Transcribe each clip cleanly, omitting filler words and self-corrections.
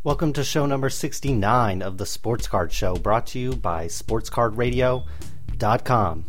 Welcome to show number 69 of the Sports Card Show, brought to you by SportsCardRadio.com.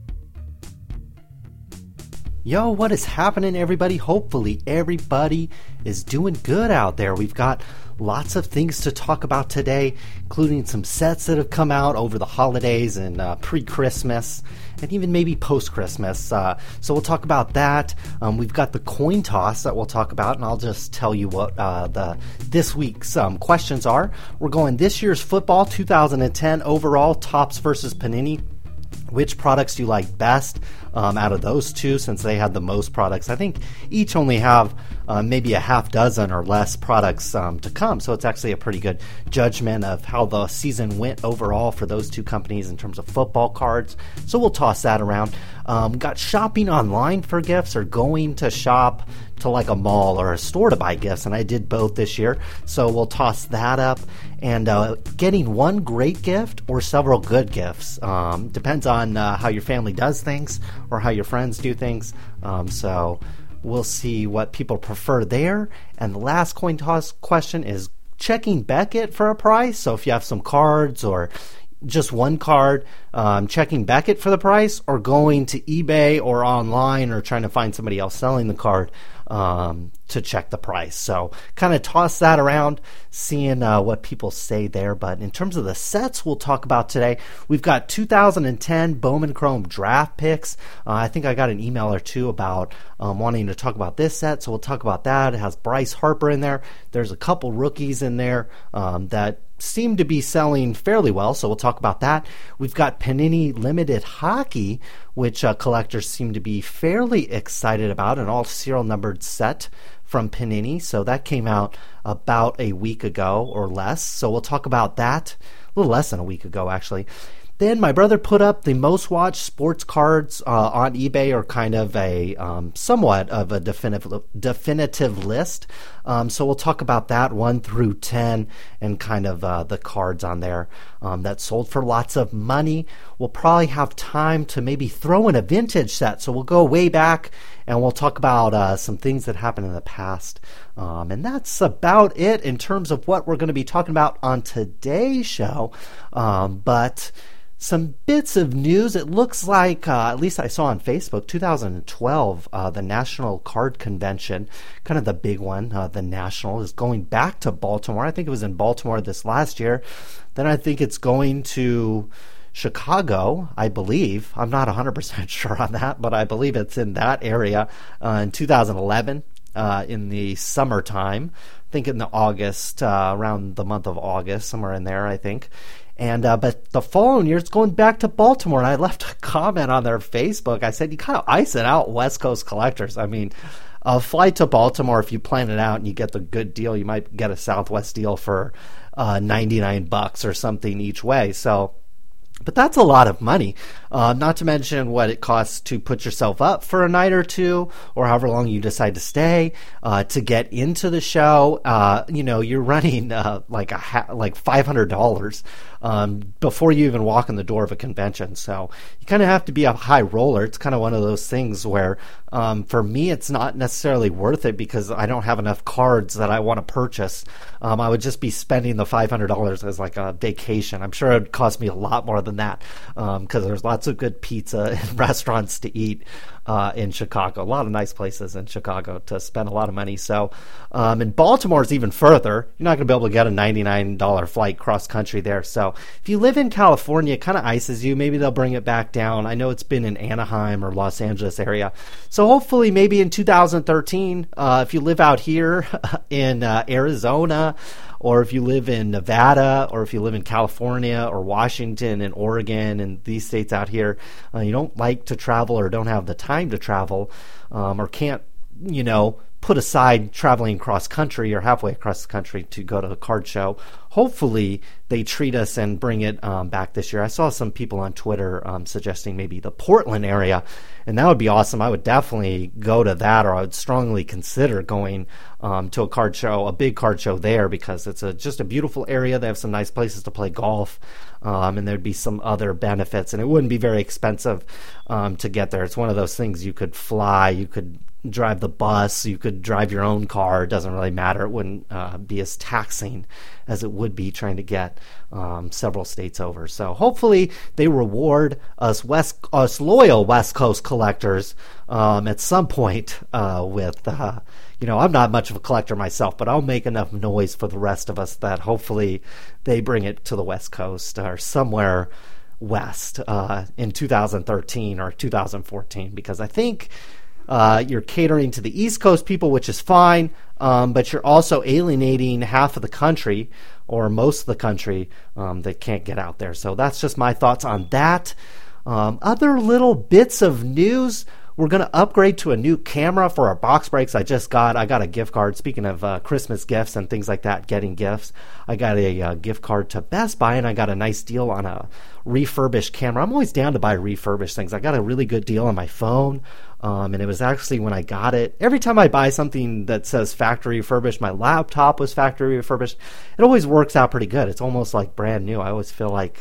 Yo, what is happening, everybody? Hopefully everybody is doing good out there. We've got lots of things to talk about today, including some sets that have come out over the holidays and pre-Christmas, and even maybe post-Christmas. So we'll talk about that. We've got the coin toss that we'll talk about, and I'll just tell you what this week's questions are. We're going this year's football 2010 overall, Topps versus Panini. Which products do you like best out of those two, since they had the most products? I think each only have maybe a half dozen or less products to come, so it's actually a pretty good judgment of how the season went overall for those two companies in terms of football cards. So we'll toss that around. Got shopping online for gifts, or going to shop to like a mall or a store to buy gifts, and I did both this year, so we'll toss that up. And getting one great gift or several good gifts depends on how your family does things or how your friends do things, so we'll see what people prefer there. And the last coin toss question is checking Beckett for a price. So if you have some cards or just one card, checking Beckett for the price, or going to eBay or online or trying to find somebody else selling the card to check the price. So kind of toss that around, seeing what people say there. But in terms of the sets we'll talk about today, we've got 2010 Bowman Chrome draft picks. I think I got an email or two about wanting to talk about this set, so we'll talk about that. It has Bryce Harper in there. There's a couple rookies in there that seem to be selling fairly well, so we'll talk about that. We've got Panini Limited Hockey, which collectors seem to be fairly excited about, an all serial numbered set from Panini. So that came out about a week ago or less, so we'll talk about that. A little less than a week ago, actually. Then my brother put up the most watched sports cards on eBay, or kind of a somewhat of a definitive list. So we'll talk about that 1 through 10 and kind of the cards on there that sold for lots of money. We'll probably have time to maybe throw in a vintage set. So we'll go way back and we'll talk about some things that happened in the past. And that's about it in terms of what we're going to be talking about on today's show. But some bits of news. It looks like, at least I saw on Facebook, 2012, the National Card Convention, kind of the big one, the National, is going back to Baltimore. I think it was in Baltimore this last year. Then I think it's going to Chicago, I believe. I'm not 100% sure on that, but I believe it's in that area in 2011 in the summertime. I think in the August, around the month of August, somewhere in there, I think. And but the following year, it's going back to Baltimore. And I left a comment on their Facebook. I said, you kind of ice it out, West Coast collectors. I mean, a flight to Baltimore, if you plan it out and you get the good deal, you might get a Southwest deal for $99 or something each way. So, but that's a lot of money, not to mention what it costs to put yourself up for a night or two, or however long you decide to stay, to get into the show. You're running like $500 before you even walk in the door of a convention. So you kind of have to be a high roller. It's kind of one of those things where, for me, it's not necessarily worth it because I don't have enough cards that I want to purchase. I would just be spending the $500 as like a vacation. I'm sure it would cost me a lot more than that, because there's lots of good pizza and restaurants to eat in Chicago. A lot of nice places in Chicago to spend a lot of money. So, and Baltimore is even further. You're not going to be able to get a $99 flight cross country there. So if you live in California, it kind of ices you. Maybe they'll bring it back down. I know it's been in Anaheim or Los Angeles area. So hopefully maybe in 2013, if you live out here in Arizona, or if you live in Nevada, or if you live in California or Washington and Oregon and these states out here, you don't like to travel or don't have the time to travel, or can't, put aside traveling cross country or halfway across the country to go to a card show. Hopefully they treat us and bring it back this year. I saw some people on Twitter suggesting maybe the Portland area, and that would be awesome. I would definitely go to that, or I would strongly consider going to a card show, a big card show there, because it's just a beautiful area. They have some nice places to play golf, and there'd be some other benefits, and it wouldn't be very expensive to get there. It's one of those things you could fly, you could drive the bus. You could drive your own car. It doesn't really matter. It wouldn't be as taxing as it would be trying to get several states over. So hopefully they reward us loyal West Coast collectors at some point with, I'm not much of a collector myself, but I'll make enough noise for the rest of us that hopefully they bring it to the West Coast or somewhere west in 2013 or 2014, because I think you're catering to the East Coast people, which is fine, but you're also alienating half of the country or most of the country that can't get out there. So that's just my thoughts on that. Other little bits of news. We're going to upgrade to a new camera for our box breaks. I got a gift card. Speaking of Christmas gifts and things like that, getting gifts, I got a gift card to Best Buy, and I got a nice deal on a refurbished camera. I'm always down to buy refurbished things. I got a really good deal on my phone. And it was actually when I got it, every time I buy something that says factory refurbished, my laptop was factory refurbished, it always works out pretty good. It's almost like brand new. I always feel like,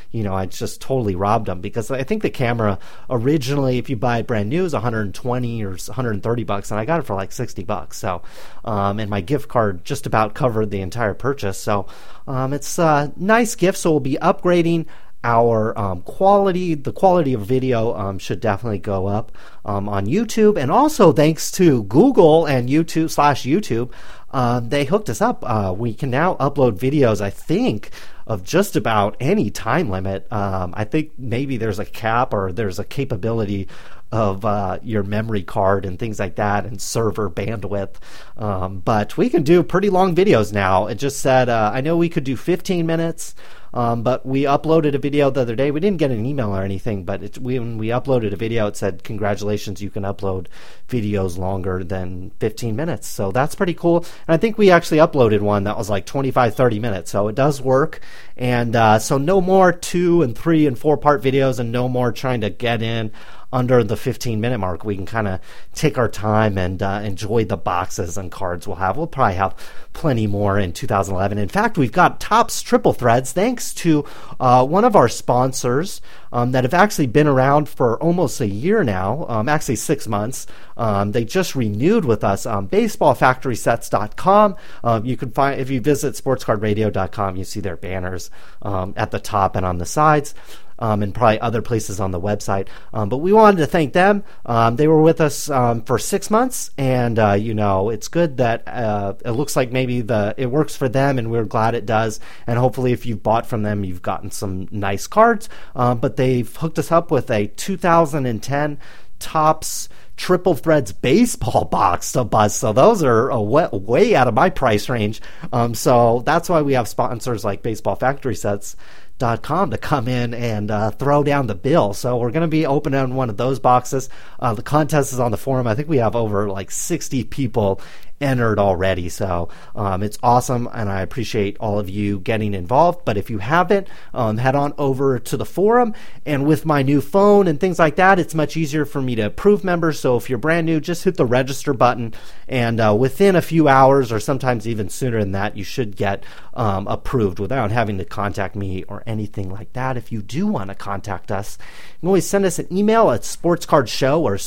I just totally robbed them, because I think the camera originally, if you buy it brand new, is $120 or $130, and I got it for like $60. So, and my gift card just about covered the entire purchase. So, it's a nice gift. So we'll be upgrading our quality. The quality of video should definitely go up on YouTube, and also thanks to Google and YouTube/YouTube, they hooked us up. We can now upload videos, I think, of just about any time limit. I think maybe there's a cap or there's a capability of your memory card and things like that, and server bandwidth. But we can do pretty long videos now. It just said, I know we could do 15 minutes, but we uploaded a video the other day. We didn't get an email or anything, but when we uploaded a video, it said, congratulations, you can upload videos longer than 15 minutes. So that's pretty cool. And I think we actually uploaded one that was like 25, 30 minutes. So it does work. And so no more 2 and 3 and 4 part videos, and no more trying to get in under the 15-minute mark. We can kind of take our time and enjoy the boxes and cards we'll have. We'll probably have plenty more in 2011. In fact, we've got Topps Triple Threads, thanks to one of our sponsors that have actually been around for almost a year now, actually 6 months. They just renewed with us, baseballfactorysets.com. You can find, if you visit sportscardradio.com, you see their banners at the top and on the sides. And probably other places on the website. But we wanted to thank them. They were with us for 6 months, and it's good that it looks like maybe it works for them, and we're glad it does. And hopefully, if you've bought from them, you've gotten some nice cards. But they've hooked us up with a 2010 Topps Triple Threads baseball box to buzz. So those are way out of my price range. So that's why we have sponsors like baseballfactorysets.com to come in and throw down the bill. So we're going to be opening one of those boxes. The contest is on the forum. I think we have over like 60 people entered already. So it's awesome, and I appreciate all of you getting involved. But if you haven't, head on over to the forum. And with my new phone and things like that, it's much easier for me to approve members. So if you're brand new, just hit the register button, and within a few hours, or sometimes even sooner than that, you should get approved without having to contact me or anything like that. If you do want to contact us, you can always send us an email at sportscardshow or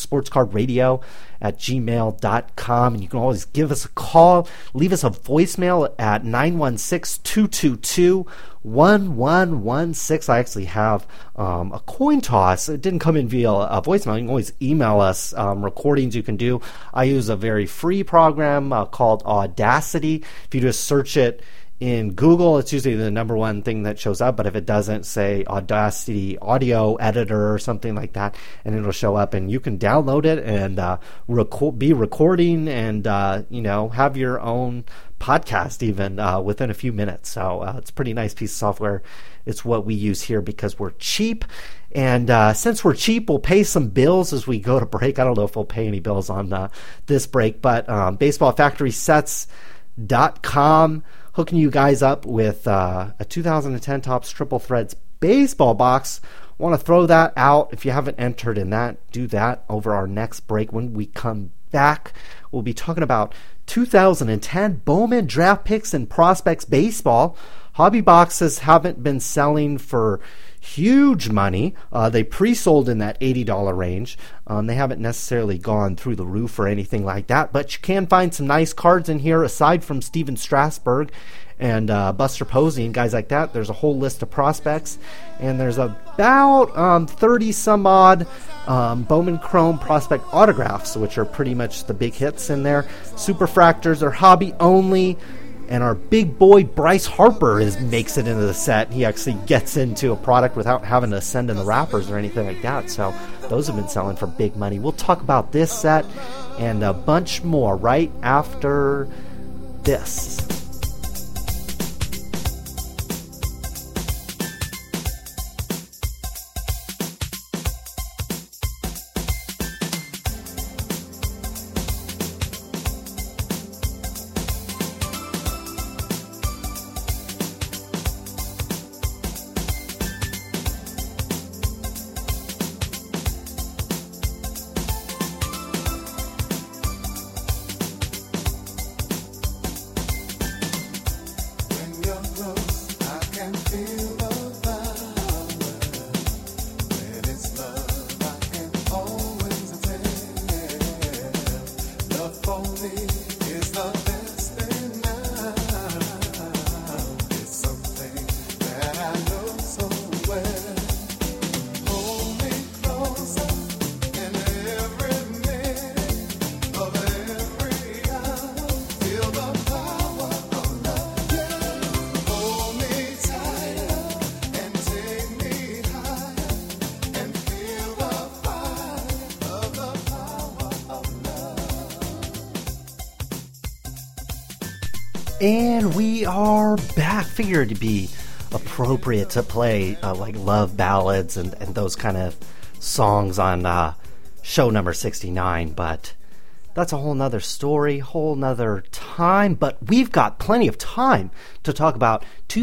sportscardradio@gmail.com, and you can always give us a call, leave us a voicemail at 916-222-1116. I actually have a coin toss. It didn't come in via a voicemail. You can always email us recordings you can do. I use a very free program called Audacity. If you just search it in Google, it's usually the number one thing that shows up, but if it doesn't, say Audacity Audio Editor or something like that, and it'll show up, and you can download it and be recording and have your own podcast even within a few minutes. So it's a pretty nice piece of software. It's what we use here because we're cheap. And since we're cheap, we'll pay some bills as we go to break. I don't know if we'll pay any bills on this break, but baseballfactorysets.com hooking you guys up with a 2010 Topps Triple Threads baseball box. Want to throw that out. If you haven't entered in that, do that over our next break. When we come back, we'll be talking about 2010 Bowman draft picks and prospects baseball. Hobby boxes haven't been selling for huge money. They pre-sold in that $80 range. They haven't necessarily gone through the roof or anything like that, but you can find some nice cards in here aside from Steven Strasburg and Buster Posey and guys like that. There's a whole list of prospects, and there's about 30 some odd Bowman Chrome prospect autographs, which are pretty much the big hits in there. Superfractors are hobby only, and our big boy Bryce Harper makes it into the set. He actually gets into a product without having to send in the wrappers or anything like that, so those have been selling for big money. We'll talk about this set and a bunch more right after this. And we are back. Figured to be appropriate to play like love ballads and those kind of songs on show number 69, but that's a whole nother story, whole nother time. But we've got plenty of time to talk about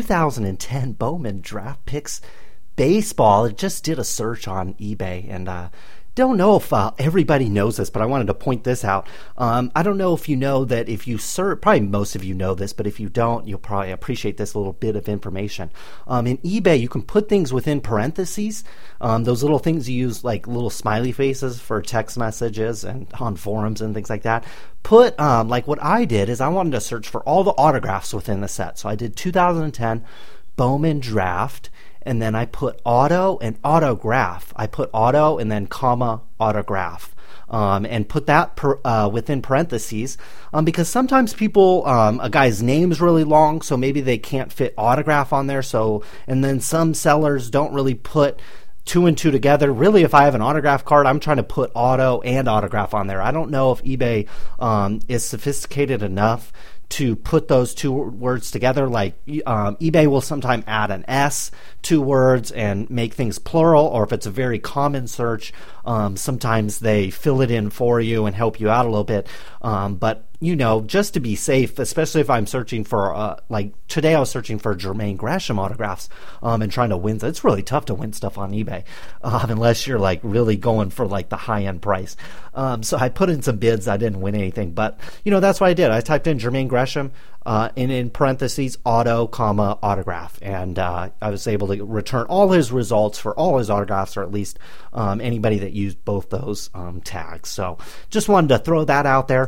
2010 Bowman Draft Picks Baseball. I just did a search on eBay, and don't know if everybody knows this, but I wanted to point this out. I don't know if you know that if you search, probably most of you know this, but if you don't, you'll probably appreciate this little bit of information. In eBay, you can put things within parentheses, those little things you use, like little smiley faces for text messages and on forums and things like that. Put, like what I did is I wanted to search for all the autographs within the set. So I did 2010 Bowman Draft, and then I put auto and autograph. I put auto and then comma autograph, and put that within parentheses, because sometimes people, a guy's name's really long, so maybe they can't fit autograph on there. So, and then some sellers don't really put two and two together. Really, if I have an autograph card, I'm trying to put auto and autograph on there. I don't know if eBay is sophisticated enough to put those two words together. Like eBay will sometimes add an S to words and make things plural, or if it's a very common search, sometimes they fill it in for you and help you out a little bit. But you know, just to be safe, especially if I'm searching for, like today I was searching for Jermaine Gresham autographs, and trying to win. It's really tough to win stuff on eBay, unless you're like really going for like the high end price. So I put in some bids. I didn't win anything, but you know, that's what I did. I typed in Jermaine Gresham, and in parentheses, auto, comma, autograph. And I was able to return all his results for all his autographs, or at least anybody that used both those tags. So just wanted to throw that out there.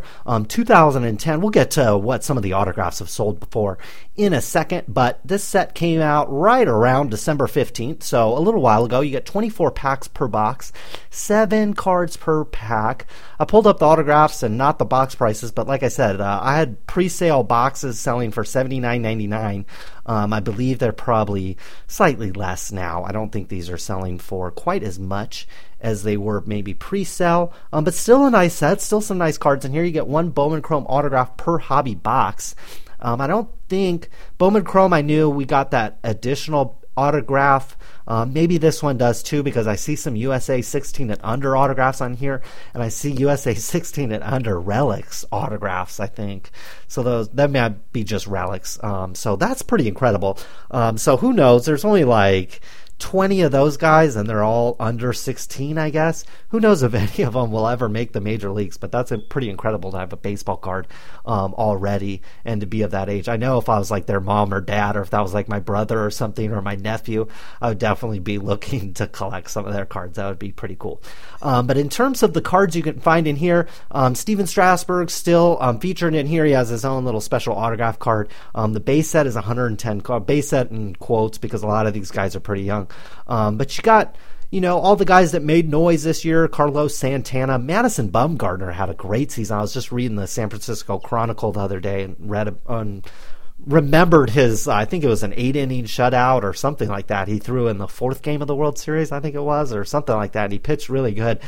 2010, we'll get to what some of the autographs have sold before in a second, but this set came out right around December 15th, so a little while ago. You get 24 packs per box, 7 cards per pack. I pulled up the autographs and not the box prices, but like I said, I had pre-sale boxes selling for $79.99. I believe they're probably slightly less now. I don't think these are selling for quite as much as they were maybe pre-sale, but still a nice set, still some nice cards in here. You get 1 Bowman Chrome autograph per hobby box. I don't think Bowman Chrome, I knew we got that additional autograph. Maybe this one does too, because I see some USA 16 and under autographs on here, and I see USA 16 and under relics autographs, I think. So that might be just relics. So that's pretty incredible. So who knows? There's only like 20 of those guys, and they're all under 16, I guess. Who knows if any of them will ever make the major leagues, but that's pretty incredible to have a baseball card already and to be of that age. I know if I was like their mom or dad, or if that was like my brother or something, or my nephew, I would definitely be looking to collect some of their cards. That would be pretty cool. But in terms of the cards you can find in here, Steven Strasburg still featured in here. He has his own little special autograph card. The base set is 110 base set in quotes because a lot of these guys are pretty young. But you got, all the guys that made noise this year: Carlos Santana, Madison Bumgarner had a great season. I was just reading the San Francisco Chronicle the other day and remembered his, I think it was an 8-inning shutout or something like that. He threw in the fourth game of the World Series, I think it was, or something like that. And he pitched really good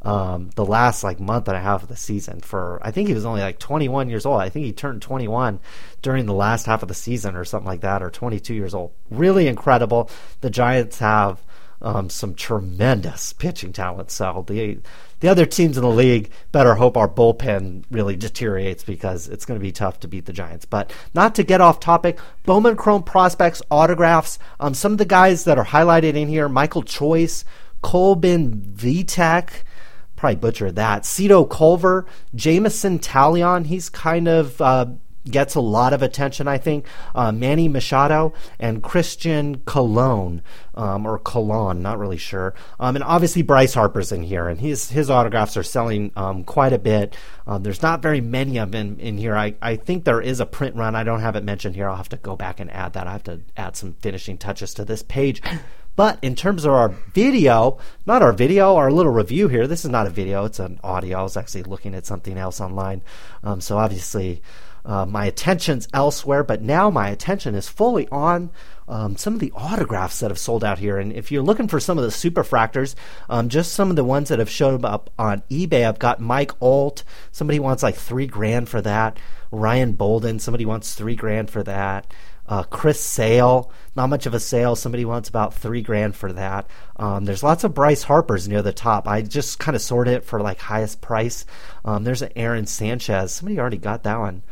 the last month and a half of the season. I think he was only 21 years old. I think he turned 21 during the last half of the season or something like that, or 22 years old. Really incredible. The Giants have some tremendous pitching talent. So the other teams in the league better hope our bullpen really deteriorates, because it's going to be tough to beat the Giants. But not to get off topic, Bowman Chrome prospects, autographs. Some of the guys that are highlighted in here: Michael Choice, Colbin Vitek, probably butchered that, Cito Culver, Jameson Talion. He's kind of gets a lot of attention, I think. Manny Machado and Christian Colon, or Colon, not really sure. And obviously Bryce Harper's in here, and his autographs are selling quite a bit. There's not very many of them in here. I think there is a print run. I don't have it mentioned here. I'll have to go back and add that. I have to add some finishing touches to this page. But in terms of our video, our little review here, this is not a video, it's an audio. I was actually looking at something else online. So obviously my attention's elsewhere, but now my attention is fully on some of the autographs that have sold out here. And if you're looking for some of the superfractors, just some of the ones that have shown up on eBay, I've got Mike Alt. Somebody wants $3,000 for that. Ryan Bolden, somebody wants $3,000 for that. Chris Sale, not much of a sale. Somebody wants about $3,000 for that. There's lots of Bryce Harpers near the top. I just kind of sorted it for highest price. There's an Aaron Sanchez. Somebody already got that one.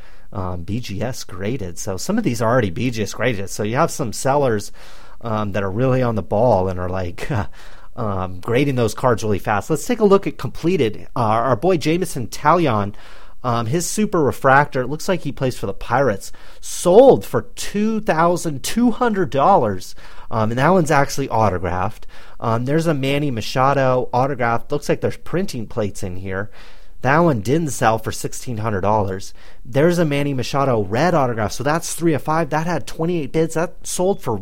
BGS graded. So some of these are already BGS graded. So you have some sellers that are really on the ball and are grading those cards really fast. Let's take a look at completed. Our boy Jameson Talion. His super refractor, it looks like he plays for the Pirates, sold for $2,200. And that one's actually autographed. There's a Manny Machado autograph. Looks like there's printing plates in here. That one didn't sell for $1,600. There's a Manny Machado red autograph. So that's 3 of 5. That had 28 bids. That sold for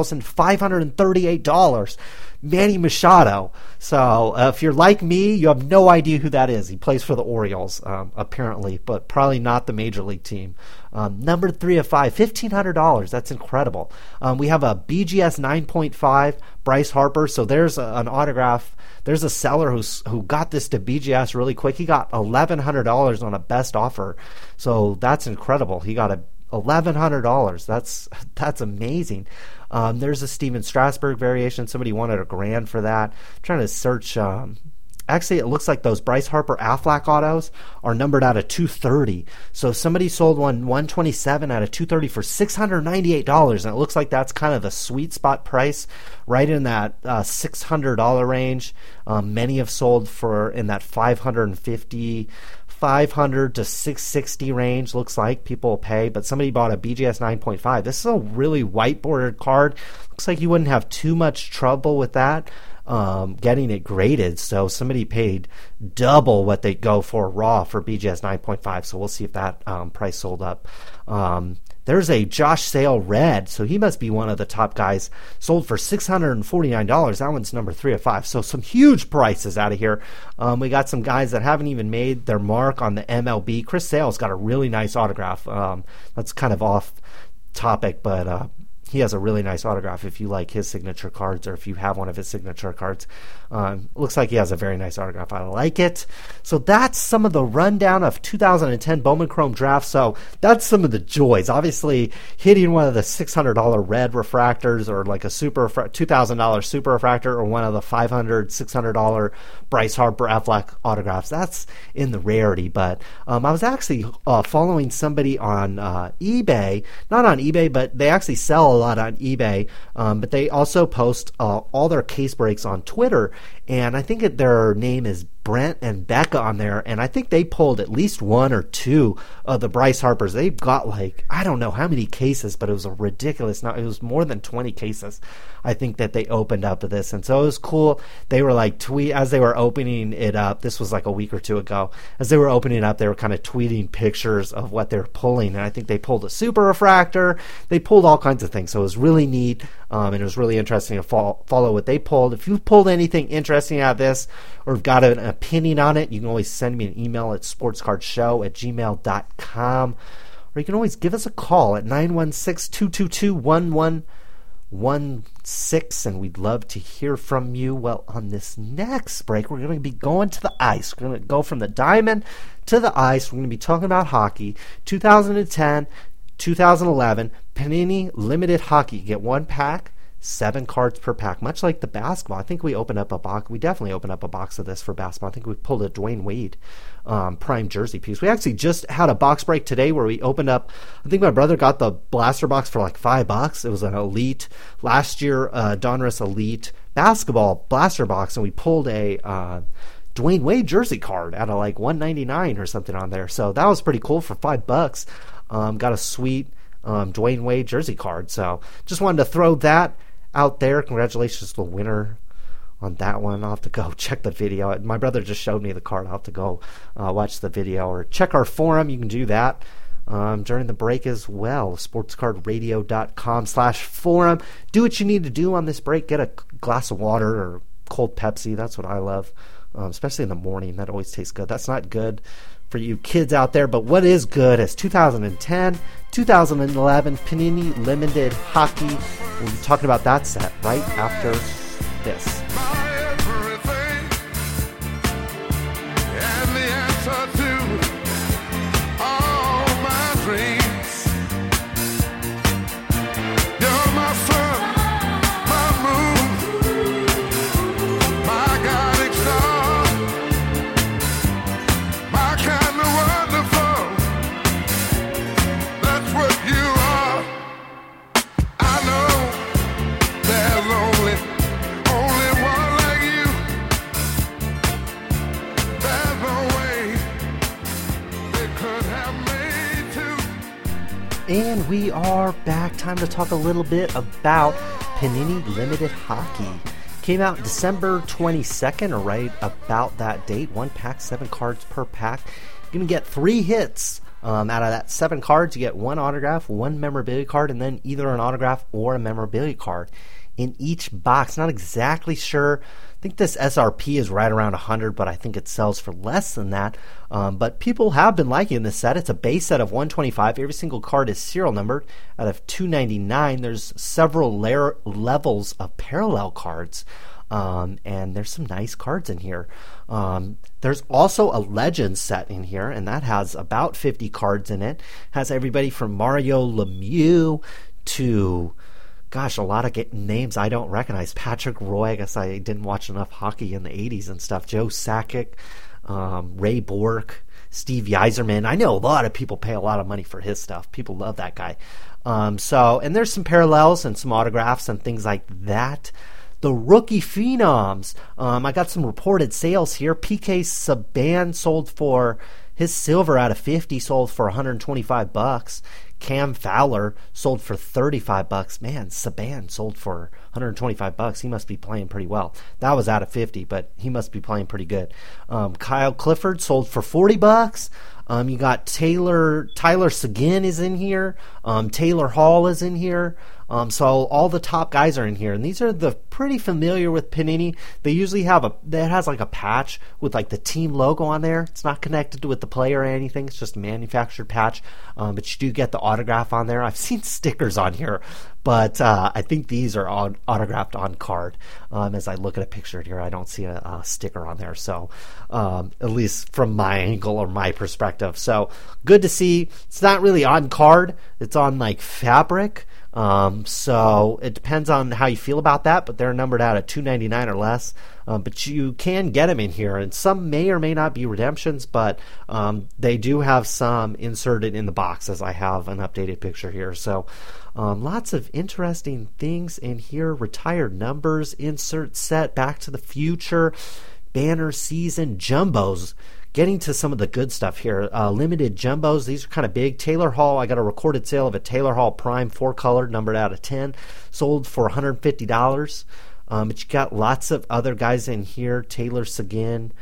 $1,538. Manny Machado. So if you're like me, you have no idea who that is. He plays for the Orioles, apparently, but probably not the major league team. Number 3 of 5, $1,500. That's incredible. We have a BGS 9.5, Bryce Harper. So there's an autograph. There's a seller who got this to BGS really quick. He got $1,100 on a best offer. So that's incredible. He got $1,100. That's amazing. There's a Steven Strasburg variation. Somebody wanted $1,000 for that. I'm trying to search. Actually, it looks like those Bryce Harper Aflac autos are numbered out of 230. So somebody sold one 127 out of 230 for $698, and it looks like that's kind of the sweet spot price, right in that $600 range. Many have sold for in that $550 to $660 range. Looks like people will pay, but somebody bought a BGS 9.5. This is a really white bordered card. Looks like you wouldn't have too much trouble with that. Getting it graded, so somebody paid double what they go for raw for BGS 9.5, so we'll see if that price sold up. There's a Josh Sale red, so he must be one of the top guys, sold for $649. That one's number 3 of 5, so some huge prices out of here. We got some guys that haven't even made their mark on the MLB. Chris Sale's got a really nice autograph. That's kind of off topic, but he has a really nice autograph if you like his signature cards, or if you have one of his signature cards. Looks like he has a very nice autograph. I like it. So that's some of the rundown of 2010 Bowman Chrome draft. So that's some of the joys. Obviously, hitting one of the $600 red refractors, or like a $2,000 super refractor, or one of the $500, $600 Bryce Harper Aflac autographs. That's in the rarity. But I was actually following somebody on eBay, not on eBay, but they actually sell lot on eBay, but they also post all their case breaks on Twitter, and I think their name is Brent and Becca on there, and I think they pulled at least one or two of the Bryce Harpers. They've got like, I don't know how many cases, but it was a ridiculous it was more than 20 cases, I think, that they opened up of this. And so it was cool. They were like as they were opening it up, this was like a week or two ago, as they were opening it up, they were kind of tweeting pictures of what they're pulling, and I think they pulled a super refractor. They pulled all kinds of things, so it was really neat, and it was really interesting to follow what they pulled. If you've pulled anything interesting out of this, or have got an opinion on it, you can always send me an email at sportscardshow@gmail.com, or you can always give us a call at 916-222-1116, and we'd love to hear from you. Well, on this next break, we're going to be going to the ice. We're going to go from the diamond to the ice. We're going to be talking about hockey. 2010, 2011, Panini Limited Hockey. You get one pack, 7 cards per pack, much like the basketball. I think we definitely opened up a box of this for basketball. I think we pulled a Dwayne Wade prime jersey piece. We actually just had a box break today where we opened up, I think my brother got the blaster box for like $5. It was an elite, last year Donruss Elite basketball blaster box, and we pulled a Dwayne Wade jersey card out of like $199 or something on there. So that was pretty cool for $5. Got a sweet Dwayne Wade jersey card. So just wanted to throw that out there. Congratulations to the winner on that one. I'll have to go check the video. My brother just showed me the card. I'll have to go watch the video or check our forum. You can do that during the break as well. sportscardradio.com/forum. Do what you need to do on this break. Get a glass of water or cold Pepsi. That's what I love, especially in the morning. That always tastes good. That's not good for you kids out there, but what is good is 2010, 2011 Panini Limited Hockey. We'll be talking about that set right after this. And we are back. Time to talk a little bit about Panini Limited Hockey. Came out December 22nd, or right about that date. One pack, 7 cards per pack. You're going to get 3 hits. Out of that 7 cards, you get 1 autograph, 1 memorabilia card, and then either an autograph or a memorabilia card in each box. Not exactly sure. I think this SRP is right around 100, but I think it sells for less than that. But people have been liking this set. It's a base set of 125. Every single card is serial numbered. Out of 299, there's several levels of parallel cards. And there's some nice cards in here. There's also a Legends set in here, and that has about 50 cards in it. Has everybody from Mario Lemieux to, gosh, a lot of names I don't recognize. Patrick Roy, I guess I didn't watch enough hockey in the 80s and stuff. Joe Sakic, Ray Bourque, Steve Yzerman. I know a lot of people pay a lot of money for his stuff. People love that guy. And there's some parallels and some autographs and things like that. The rookie phenoms. I got some reported sales here. PK Subban sold for his silver out of 50, sold for $125. Cam Fowler sold for $35. Man, Subban sold for $125. He must be playing pretty well. That was out of 50, but he must be playing pretty good. Kyle Clifford sold for $40. You got Tyler Seguin is in here. Taylor Hall is in here. So all the top guys are in here, and these are the pretty familiar with Panini. They usually have that has like a patch with like the team logo on there. It's not connected with the player or anything. It's just a manufactured patch, but you do get the autograph on there. I've seen stickers on here, but I think these are autographed on card. As I look at a picture here, I don't see a sticker on there. So at least from my angle or my perspective. So good to see. It's not really on card. It's on like fabric. So it depends on how you feel about that, but they're numbered out at $2.99 or less. But you can get them in here, and some may or may not be redemptions, but they do have some inserted in the box, as I have an updated picture here. So lots of interesting things in here. Retired numbers, insert set, Back to the Future, banner season, jumbos. Getting to some of the good stuff here. Limited jumbos. These are kind of big. Taylor Hall. I got a recorded sale of a Taylor Hall Prime 4-color, numbered out of 10. Sold for $150. But you got lots of other guys in here. Taylor Seguin,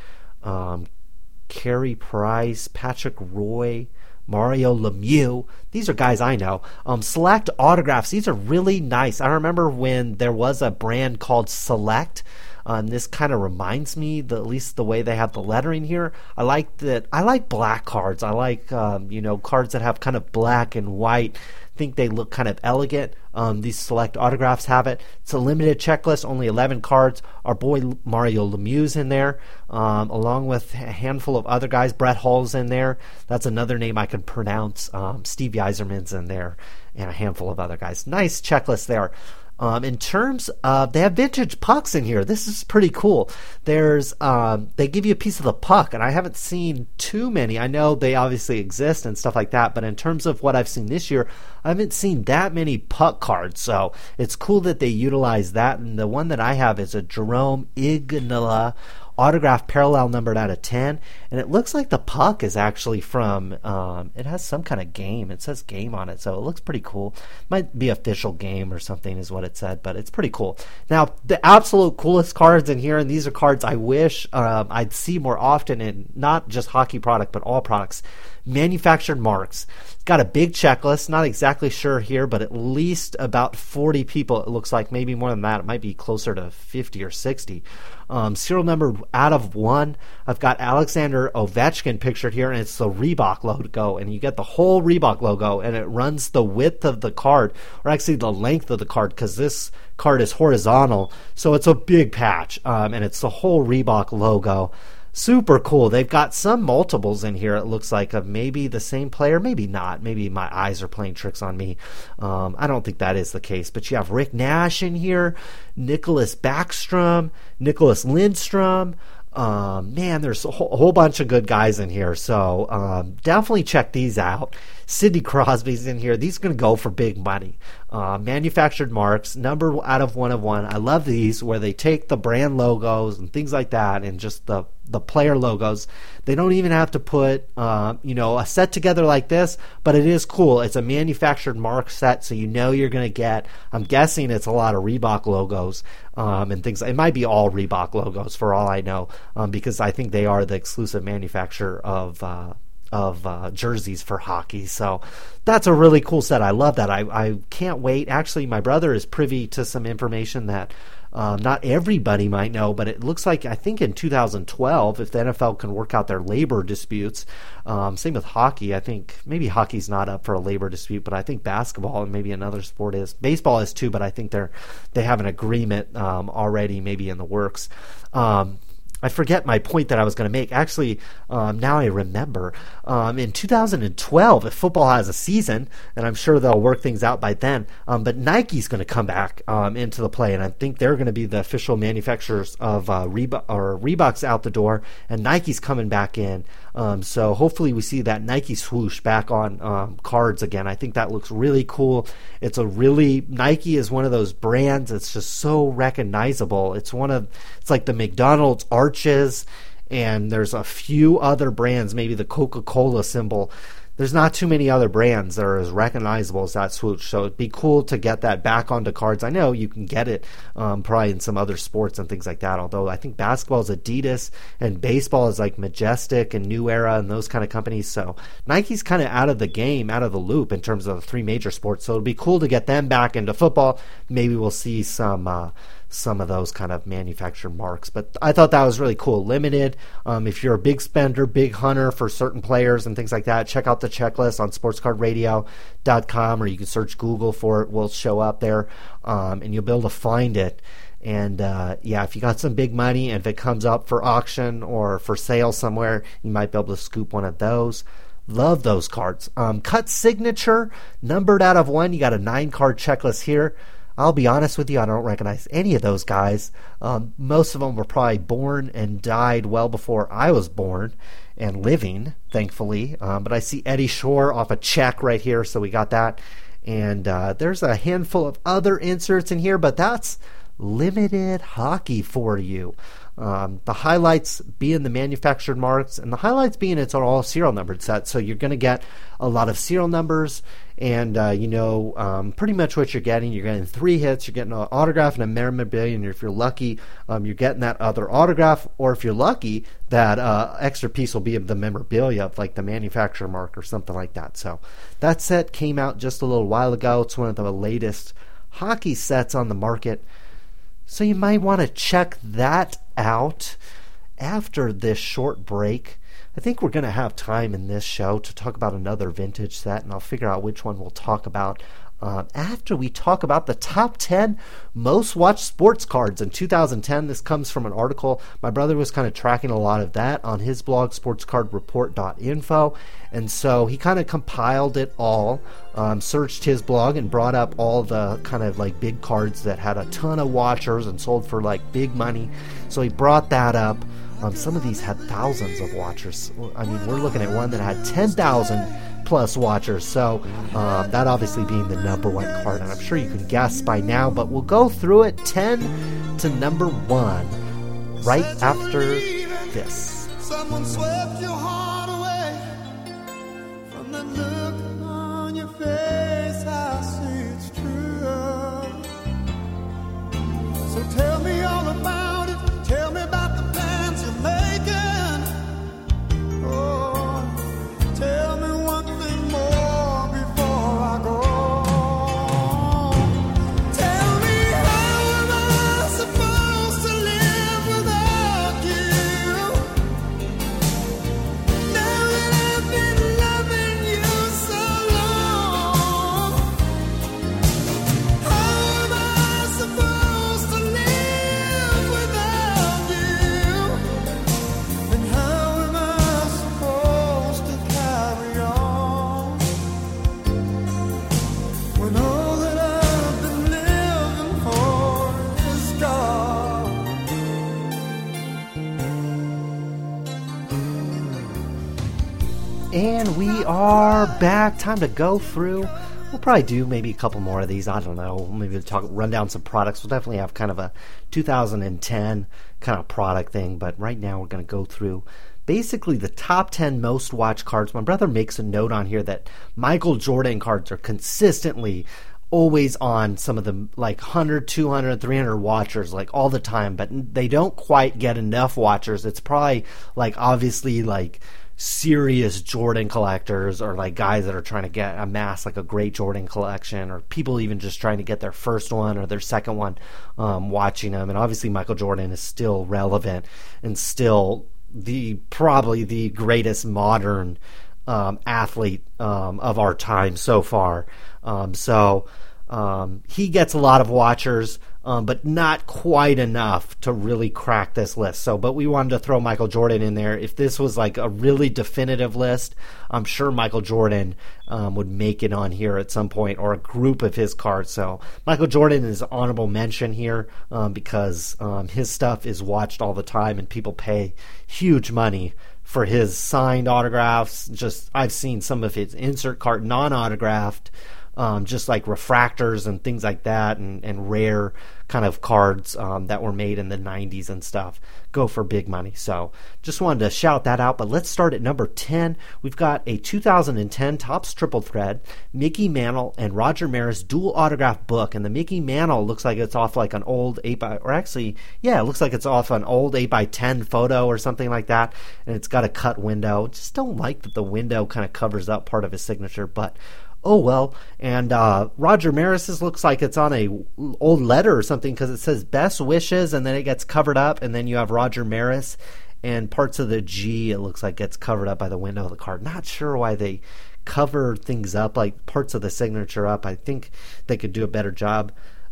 Carey Price, Patrick Roy, Mario Lemieux. These are guys I know. Select autographs. These are really nice. I remember when there was a brand called Select. This kind of reminds me, at least the way they have the lettering here. I like that. I like black cards. I like cards that have kind of black and white. I think they look kind of elegant. These Select autographs have it. It's a limited checklist, only 11 cards. Our boy Mario Lemieux's in there, along with a handful of other guys. Brett Hull's in there. That's another name I can pronounce. Steve Yzerman's in there, and a handful of other guys. Nice checklist there. In terms of, they have vintage pucks in here. This is pretty cool. There's, they give you a piece of the puck, and I haven't seen too many. I know they obviously exist and stuff like that, but in terms of what I've seen this year, I haven't seen that many puck cards. So it's cool that they utilize that. And the one that I have is a Jerome Iginla autograph, parallel, numbered out of 10, and it looks like the puck is actually from, it has some kind of game. It says game on it, so it looks pretty cool. Might be official game or something is what it said, but it's pretty cool. Now, the absolute coolest cards in here, and these are cards I wish I'd see more often in not just hockey product, but all products. Manufactured marks. It's got a big checklist, not exactly sure here, but at least about 40 people, it looks like, maybe more than that. It might be closer to 50 or 60. Serial number out of 1. I've got Alexander Ovechkin pictured here, and it's the Reebok logo, and you get the whole Reebok logo, and it runs the width of the card, or actually the length of the card, because this card is horizontal, so it's a big patch, and it's the whole Reebok logo. Super cool. They've got some multiples in here, it looks like, of maybe the same player, maybe not. Maybe my eyes are playing tricks on me. I don't think that is the case. But you have Rick Nash in here, Nicholas Backstrom, Nicholas Lindstrom. Man, there's a whole bunch of good guys in here. So definitely check these out. Sidney Crosby's in here. These are going to go for big money. Manufactured marks, number out of 1 of 1. I love these where they take the brand logos and things like that and just the player logos. They don't even have to put a set together like this, but it is cool. It's a manufactured mark set, so you know you're going to get, I'm guessing it's a lot of Reebok logos and things. It might be all Reebok logos for all I know, because I think they are the exclusive manufacturer of jerseys for hockey. So that's a really cool set. I love that. I can't wait. Actually, my brother is privy to some information that not everybody might know, but it looks like, I think in 2012, if the NFL can work out their labor disputes, same with hockey. I think maybe hockey's not up for a labor dispute, but I think basketball and maybe another sport is. Baseball is too, but I think they have an agreement already, maybe in the works. I forget my point that I was going to make. Actually, now I remember. In 2012, if football has a season, and I'm sure they'll work things out by then, but Nike's going to come back into the play, and I think they're going to be the official manufacturers of Reebok, or Reebok's out the door, and Nike's coming back in. So hopefully we see that Nike swoosh back on cards again. I think that looks really cool. Nike is one of those brands that's just so recognizable. It's like the McDonald's arches, and there's a few other brands, maybe the Coca-Cola symbol. There's not too many other brands that are as recognizable as that swoosh, so it'd be cool to get that back onto cards. I know you can get it probably in some other sports and things like that, although I think basketball is Adidas and baseball is like Majestic and New Era and those kind of companies. So Nike's kind of out of the game, out of the loop in terms of the 3 major sports, so it'd be cool to get them back into football. Maybe we'll see some of those kind of manufactured marks. But I thought that was really cool. Limited. If you're a big spender, big hunter for certain players and things like that, check out the checklist on sportscardradio.com, or you can search Google for it. Will show up there, and you'll be able to find it. And if you got some big money, and if it comes up for auction or for sale somewhere, you might be able to scoop one of those. Love those cards. Cut signature, numbered out of 1. You got a 9-card checklist here. I'll be honest with you, I don't recognize any of those guys. Most of them were probably born and died well before I was born and living, thankfully. But I see Eddie Shore off a check right here, so we got that. And there's a handful of other inserts in here, but that's limited hockey for you. The highlights being the manufactured marks, and the highlights being it's all serial numbered sets. So you're going to get a lot of serial numbers, and pretty much what you're getting. You're getting 3 hits. You're getting an autograph and a memorabilia, and if you're lucky, you're getting that other autograph, or if you're lucky, that extra piece will be of the memorabilia, of like the manufacturer mark or something like that. So that set came out just a little while ago. It's one of the latest hockey sets on the market. So you might want to check that out after this short break. I think we're going to have time in this show to talk about another vintage set, and I'll figure out which one we'll talk about after we talk about the top 10 most watched sports cards in 2010. This comes from an article. My brother was kind of tracking a lot of that on his blog, sportscardreport.info, and so he kind of compiled it all, searched his blog and brought up all the kind of like big cards that had a ton of watchers and sold for like big money. So he brought that up. Some of these had thousands of watchers. I mean, we're looking at one that had 10,000 plus watchers. So that obviously being the number 1 card. And I'm sure you can guess by now, but we'll go through it 10 to number 1 right after this. Someone swept your heart away from the look on your face. I see it's true. So tell me all about it. Tell me about the plans you're making. Oh, tell me one thing more before I go. Tell me, how am I supposed to live without you? Now that I've been loving you so long, how am I supposed to live without you? And how am I supposed to carry on when all that I've been living for is gone? And we are back. Time to go through. We'll probably do maybe a couple more of these. I don't know. Maybe we'll run down some products. We'll definitely have kind of a 2010 kind of product thing. But right now we're going to go through basically the top 10 most watched cards. My brother makes a note on here that Michael Jordan cards are consistently always on some of the like 100, 200, 300 watchers like all the time. But they don't quite get enough watchers. It's probably like obviously like serious Jordan collectors, or like guys that are trying to amass like a great Jordan collection, or people even just trying to get their first one or their second one, watching them. And obviously Michael Jordan is still relevant and still probably the greatest modern athlete of our time so far. He gets a lot of watchers, but not quite enough to really crack this list. But we wanted to throw Michael Jordan in there. If this was like a really definitive list, I'm sure Michael Jordan would make it on here at some point, or a group of his cards. So Michael Jordan is an honorable mention here because his stuff is watched all the time and people pay huge money for his signed autographs. I've seen some of his insert card non-autographed, just like refractors and things like that, and rare kind of cards that were made in the 90s and stuff go for big money. So just wanted to shout that out. But let's start at number 10. We've got a 2010 Topps Triple Thread Mickey Mantle and Roger Maris dual autograph book. And the Mickey Mantle looks like it's off like an old it looks like it's off an old 8x10 photo or something like that. And it's got a cut window. Just don't like that the window kind of covers up part of his signature, but oh well. And Roger Maris's looks like it's on a old letter or something, because it says best wishes and then it gets covered up, and then you have Roger Maris, and parts of the G it looks like gets covered up by the window of the card. Not sure why they cover things up, like parts of the signature up. I think they could do a better job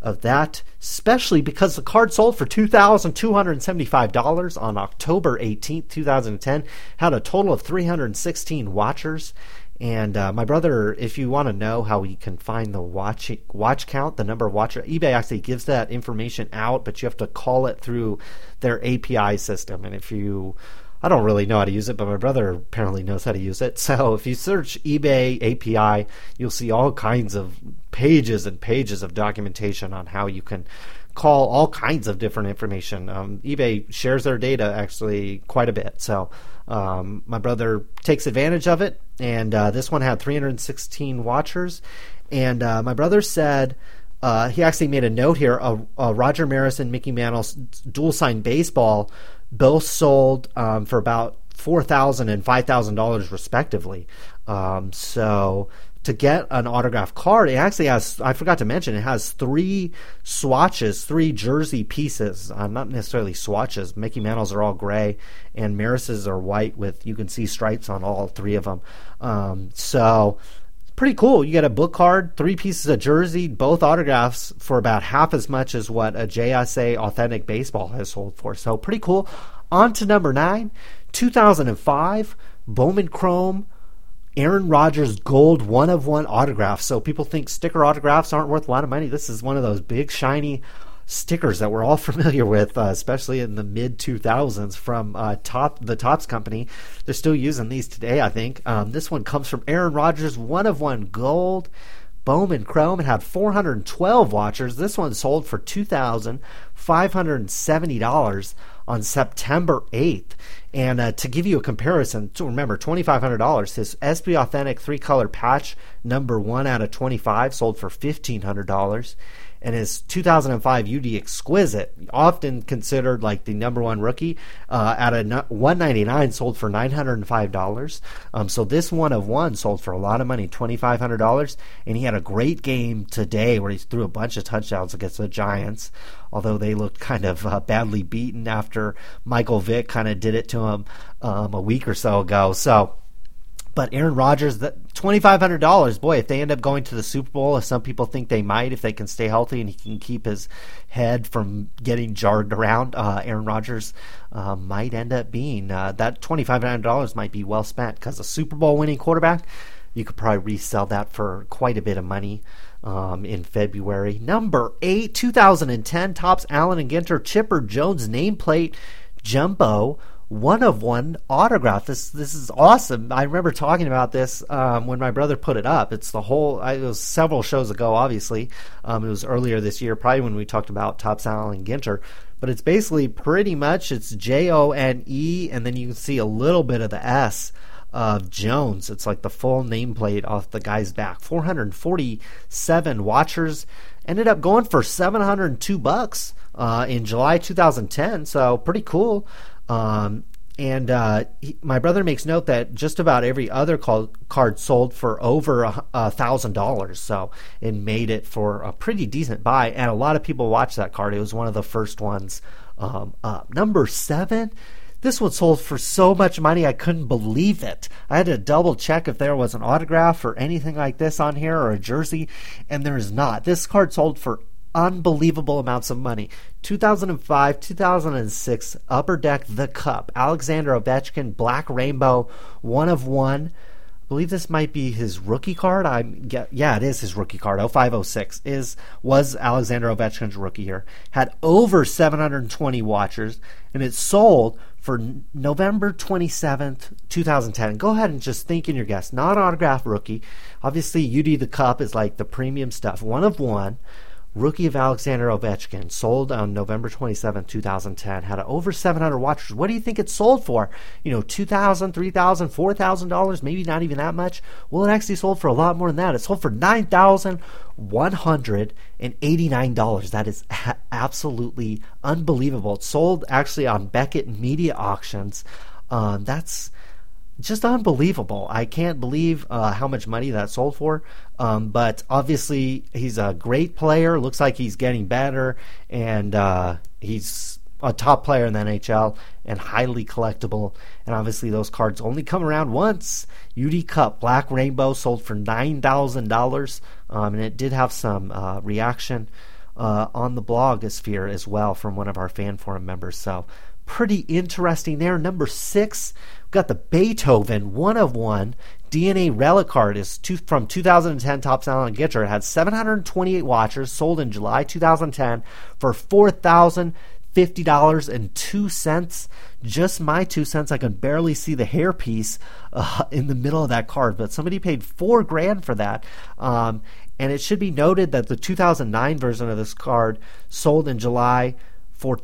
of that, especially because the card sold for $2,275 on October 18th, 2010, had a total of 316 watchers. And my brother, if you want to know how he can find the watch count, the number of watchers, eBay actually gives that information out, but you have to call it through their API system. And I don't really know how to use it, but my brother apparently knows how to use it. So if you search eBay API, you'll see all kinds of pages and pages of documentation on how you can call all kinds of different information. eBay shares their data actually quite a bit. So my brother takes advantage of it, and this one had 316 watchers. And my brother said he actually made a note here, Roger Maris and Mickey Mantle's dual sign baseball both sold for about $4,000 and $5,000 respectively. So to get an autographed card, it actually has, I forgot to mention, it has 3 swatches, 3 jersey pieces, not necessarily swatches. Mickey Mantle's are all gray, and Maris's are white with, you can see stripes on all 3 of them. So pretty cool. You get a book card, 3 pieces of jersey, both autographs for about half as much as what a JSA Authentic Baseball has sold for. So pretty cool. On to number 9, 2005 Bowman Chrome Aaron Rodgers Gold 1-of-1 autograph. So people think sticker autographs aren't worth a lot of money. This is one of those big shiny stickers that we're all familiar with, especially in the mid-2000s from the Topps company. They're still using these today, I think. This one comes from Aaron Rodgers, 1-of-1 gold. Bowman Chrome. It had 412 watchers. This one sold for $2,570 on September 8th. And to give you a comparison, to remember, $2,500. His SB Authentic 3-color patch, number 1 out of 25, sold for $1,500. And his 2005 UD Exquisite, often considered like the number 1 rookie, at a $199, sold for $905. So this 1-of-1 sold for a lot of money, $2,500. And he had a great game today where he threw a bunch of touchdowns against the Giants, although they looked kind of badly beaten after Michael Vick kind of did it to him a week or so ago. But Aaron Rodgers, $2,500, boy, if they end up going to the Super Bowl, as some people think they might, if they can stay healthy and he can keep his head from getting jarred around, Aaron Rodgers might end up being, that $2,500 might be well spent, because a Super Bowl winning quarterback, you could probably resell that for quite a bit of money in February. Number 8, 2010 Topps Allen & Ginter Chipper Jones nameplate Jumbo 1-of-1 autograph. This is awesome. I remember talking about this when my brother put it up. It was several shows ago, obviously. It was earlier this year, probably when we talked about Topps Allen & Ginter. But it's basically pretty much, it's Jone, and then you can see a little bit of the S of Jones. It's like the full nameplate off the guy's back. 447 watchers. Ended up going for $702 in July 2010. So pretty cool. My brother makes note that just about every other card sold for over $1,000, so it made it for a pretty decent buy, and a lot of people watched that card. It was one of the first ones up. Number 7, this one sold for so much money I couldn't believe it. I had to double check if there was an autograph or anything like this on here, or a jersey, and there is not. This card sold for unbelievable amounts of money. 2005, 2006 Upper Deck The Cup Alexander Ovechkin Black Rainbow 1-of-1. I believe this might be his rookie card. Yeah, it is his rookie card. 0506 was Alexander Ovechkin's rookie year. Had over 720 watchers, and it sold for November 27th, 2010. Go ahead and just think in your guess. Non-autographed rookie. Obviously, UD The Cup is like the premium stuff. 1-of-1. Rookie of Alexander Ovechkin, sold on November 27, 2010, had over 700 watchers. What do you think it sold for? $2,000, $3,000, $4,000, maybe not even that much? Well, it actually sold for a lot more than that. It sold for $9,189. That is absolutely unbelievable. It sold actually on Beckett Media Auctions. That's just unbelievable. I can't believe how much money that sold for. But obviously, he's a great player. Looks like he's getting better. And he's a top player in the NHL and highly collectible. And obviously, those cards only come around once. UD Cup Black Rainbow sold for $9,000. And it did have some reaction on the blogosphere as well from one of our fan forum members. So pretty interesting there. Number 6, we've got the Beethoven 1/1 DNA relic card. Is from 2010 Topps Allen Gitcher. It had 728 watchers, sold in July 2010 for $4,050.02. Just my 2 cents. I can barely see the hairpiece in the middle of that card, but somebody paid $4,000 for that. And it should be noted that the 2009 version of this card sold in July for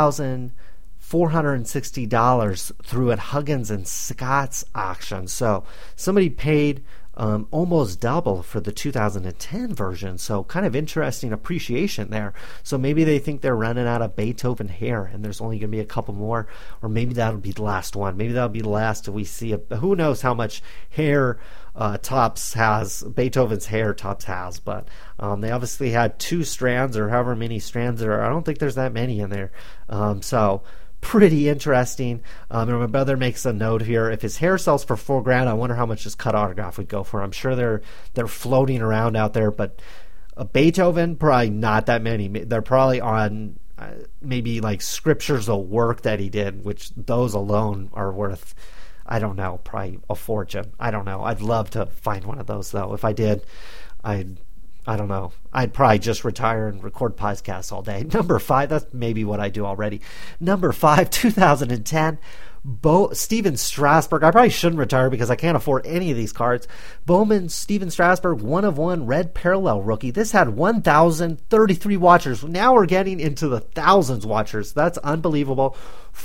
$2,460 through at Huggins and Scott's auction. So somebody paid almost double for the 2010 version. So kind of interesting appreciation there. So maybe they think they're running out of Beethoven hair and there's only going to be a couple more, or maybe that'll be the last one. Maybe that'll be the last we see. Who knows how much hair Topps has, Beethoven's hair Topps has, but they obviously had 2 strands or however many strands there are. I don't think there's that many in there. So pretty interesting. And my brother makes a note here. If his hair sells for $4,000, I wonder how much his cut autograph would go for. I'm sure they're floating around out there, but Beethoven, probably not that many. They're probably on maybe like scriptures of work that he did, which those alone are worth, I don't know, probably a fortune. I don't know. I'd love to find one of those though. If I did, I don't know. I'd probably just retire and record podcasts all day. Number 5, that's maybe what I do already. Number 5, 2010, Steven Strasburg. I probably shouldn't retire because I can't afford any of these cards. Bowman Steven Strasburg, 1/1 red parallel rookie. This had 1,033 watchers. Now we're getting into the thousands watchers. That's unbelievable.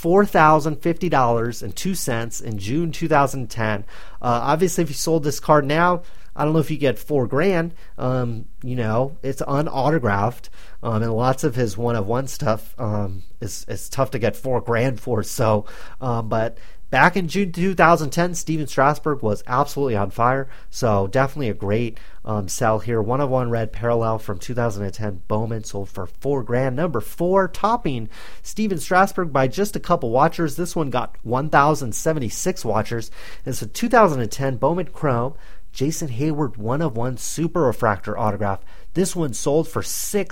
$4,050.02 in June 2010. Obviously, if you sold this card now, I don't know if you get $4,000. It's unautographed, and lots of his 1/1 stuff is tough to get $4,000 for. So, but back in June 2010, Steven Strasburg was absolutely on fire. So definitely a great sell here. 1/1 red parallel from 2010 Bowman sold for $4,000. Number 4, topping Steven Strasburg by just a couple watchers. This one got 1,076 watchers. It's a 2010 Bowman Chrome Jason Hayward 1/1 super refractor autograph. This one sold for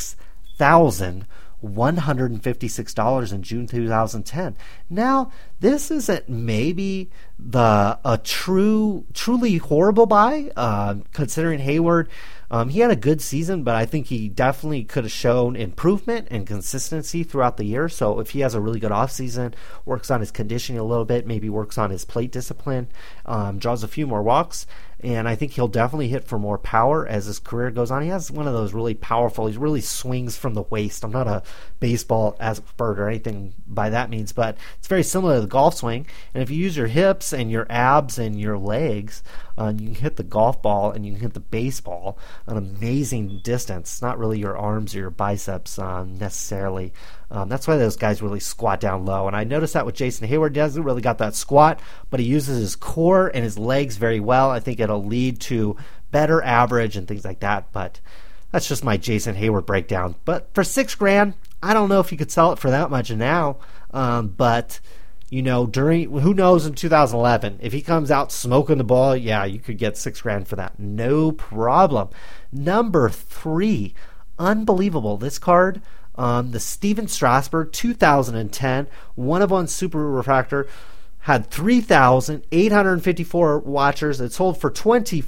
$6,156 in June 2010. Now, this isn't maybe a truly horrible buy, considering Hayward. He had a good season, but I think he definitely could have shown improvement and consistency throughout the year. So if he has a really good offseason, works on his conditioning a little bit, maybe works on his plate discipline, draws a few more walks, and I think he'll definitely hit for more power as his career goes on. He has one of those really powerful, he really swings from the waist. I'm not a baseball expert or anything by that means, but it's very similar to the golf swing. And if you use your hips and your abs and your legs, you can hit the golf ball and you can hit the baseball an amazing distance. It's not really your arms or your biceps necessarily. That's why those guys really squat down low. And I noticed that with Jason Hayward. He hasn't really got that squat, but he uses his core and his legs very well. I think it'll lead to better average and things like that. But that's just my Jason Hayward breakdown. But for $6,000, I don't know if you could sell it for that much now. But who knows in 2011, if he comes out smoking the ball, yeah, you could get $6,000 for that. No problem. Number 3, unbelievable. This card, the Steven Strasburg 2010 1/1 super refractor, had 3,854 watchers. It sold for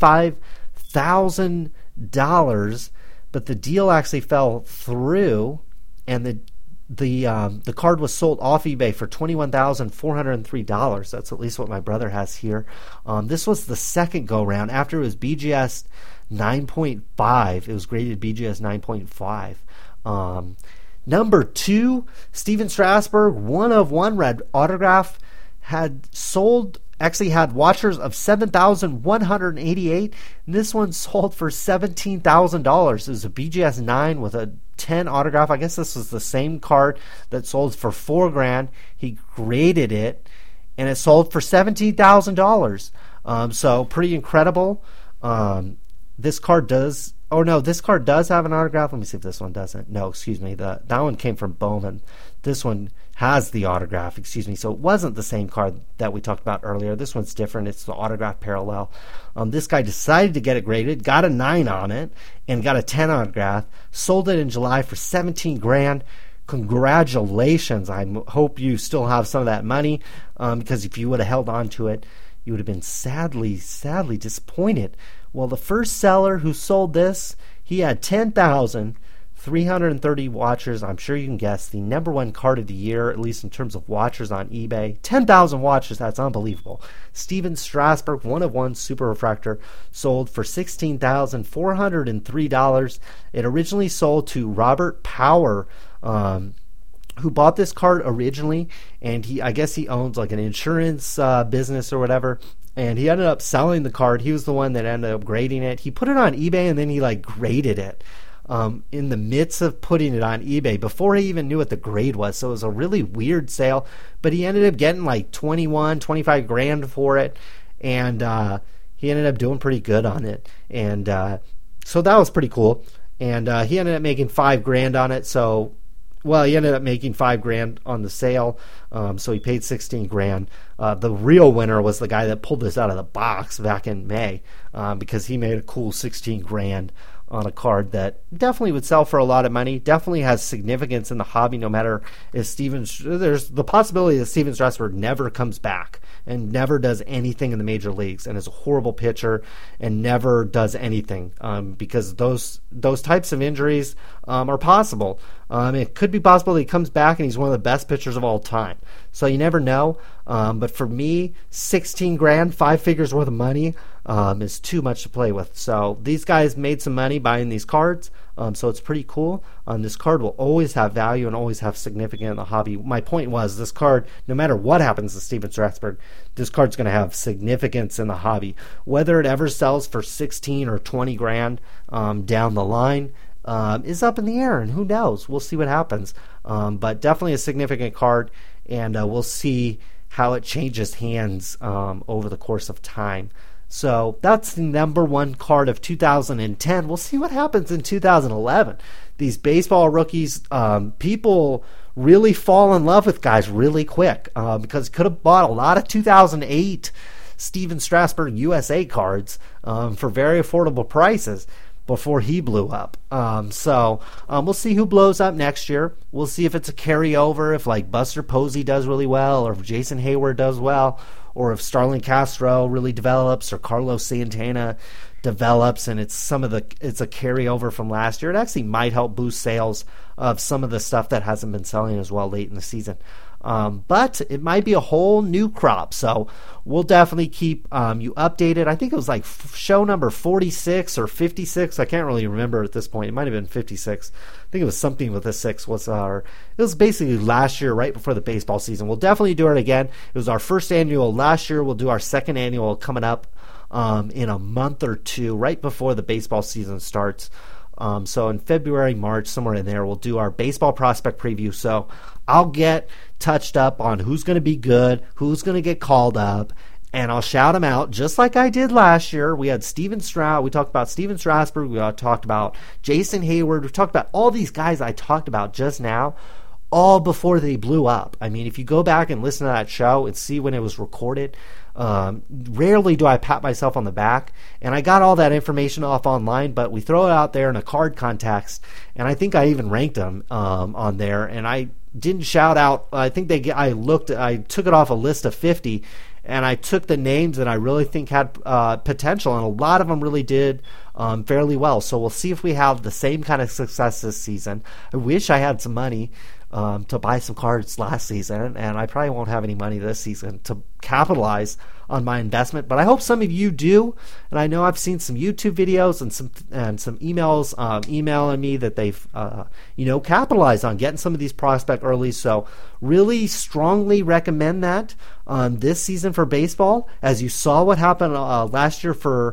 $25,000, but the deal actually fell through, and the card was sold off eBay for $21,403. That's at least what my brother has here. This was the second go round after it was BGS 9.5. It was graded BGS 9.5. Number 2, Steven Strasburg 1/1 red autograph, had watchers of 7,188. And this one sold for $17,000. It was a BGS 9 with a 10 autograph. I guess this was the same card that sold for $4,000. He graded it, and it sold for $17,000. So pretty incredible. This card does Oh no, this card does have an autograph. Let me see if this one doesn't. No, excuse me. That one came from Bowman. This one has the autograph, excuse me. So it wasn't the same card that we talked about earlier. This one's different. It's the autograph parallel. This guy decided to get it graded, got a 9 on it, and got a 10 autograph. Sold it in July for $17,000. Congratulations. I hope you still have some of that money, because if you would have held on to it, you would have been sadly disappointed. Well, the first seller who sold this, he had 10,330 watchers. I'm sure you can guess the number one card of the year, at least in terms of watchers on eBay. 10,000 watchers, that's unbelievable. Steven Strasburg, 1/1 Super Refractor, sold for $16,403. It originally sold to Robert Power, who bought this card originally, and I guess he owns like an insurance business or whatever, and he ended up selling the card. He was the one that ended up grading it. He put it on eBay, and then he like graded it in the midst of putting it on eBay before he even knew what the grade was. So it was a really weird sale, but he ended up getting like 25 grand for it, and he ended up doing pretty good on it, and so that was pretty cool. And he ended up making $5,000 on it. So, well, he ended up making $5,000 on the sale. So he paid $16,000. The real winner was the guy that pulled this out of the box back in May, because he made a cool $16,000 on a card that definitely would sell for a lot of money. Definitely has significance in the hobby. No matter if there's the possibility that Steven Strasburg never comes back and never does anything in the major leagues, and is a horrible pitcher and never does anything, because those types of injuries are possible. It could be possible that he comes back and he's one of the best pitchers of all time. So you never know. But for me, $16,000, 5 figures worth of money, is too much to play with. So these guys made some money buying these cards. So it's pretty cool. This card will always have value and always have significance in the hobby. My point was, this card, no matter what happens to Steven Strasburg, this card's going to have significance in the hobby. Whether it ever sells for 16 or 20 grand down the line is up in the air, and who knows? We'll see what happens. But definitely a significant card, and we'll see how it changes hands over the course of time. So that's the number one card of 2010. We'll see what happens in 2011. These baseball rookies, people really fall in love with guys really quick, because could have bought a lot of 2008 Steven Strasburg USA cards for very affordable prices before he blew up. So we'll see who blows up next year. We'll see if it's a carryover, if like Buster Posey does really well, or if Jason Hayward does well, or if Starlin Castro really develops, or Carlos Santana develops, and it's a carryover from last year. It actually might help boost sales of some of the stuff that hasn't been selling as well late in the season. But it might be a whole new crop, so we'll definitely keep you updated. I think it was like show number 46 or 56. I can't really remember at this point. It might have been 56. I think it was something with a 6. It was basically last year, right before the baseball season. We'll definitely do it again. It was our first annual last year. We'll do our second annual coming up in a month or two, right before the baseball season starts. So in February, March, somewhere in there, we'll do our baseball prospect preview. So I'll get touched up on who's going to be good, who's going to get called up, and I'll shout them out just like I did last year. We had we talked about Steven Strasburg, we talked about Jason Hayward, we talked about all these guys I talked about just now, all before they blew up. I mean, if you go back and listen to that show and see when it was recorded, rarely do I pat myself on the back, and I got all that information off online, but we throw it out there in a card context, and I think I even ranked them on there, and I didn't shout out. I think I took it off a list of 50, and I took the names that I really think had potential, and a lot of them really did fairly well. So we'll see if we have the same kind of success this season. I wish I had some money to buy some cards last season, and I probably won't have any money this season to capitalize on my investment, but I hope some of you do. And I know I've seen some YouTube videos and some emails emailing me that they've capitalized on getting some of these prospect early. So really strongly recommend that this season for baseball, as you saw what happened last year for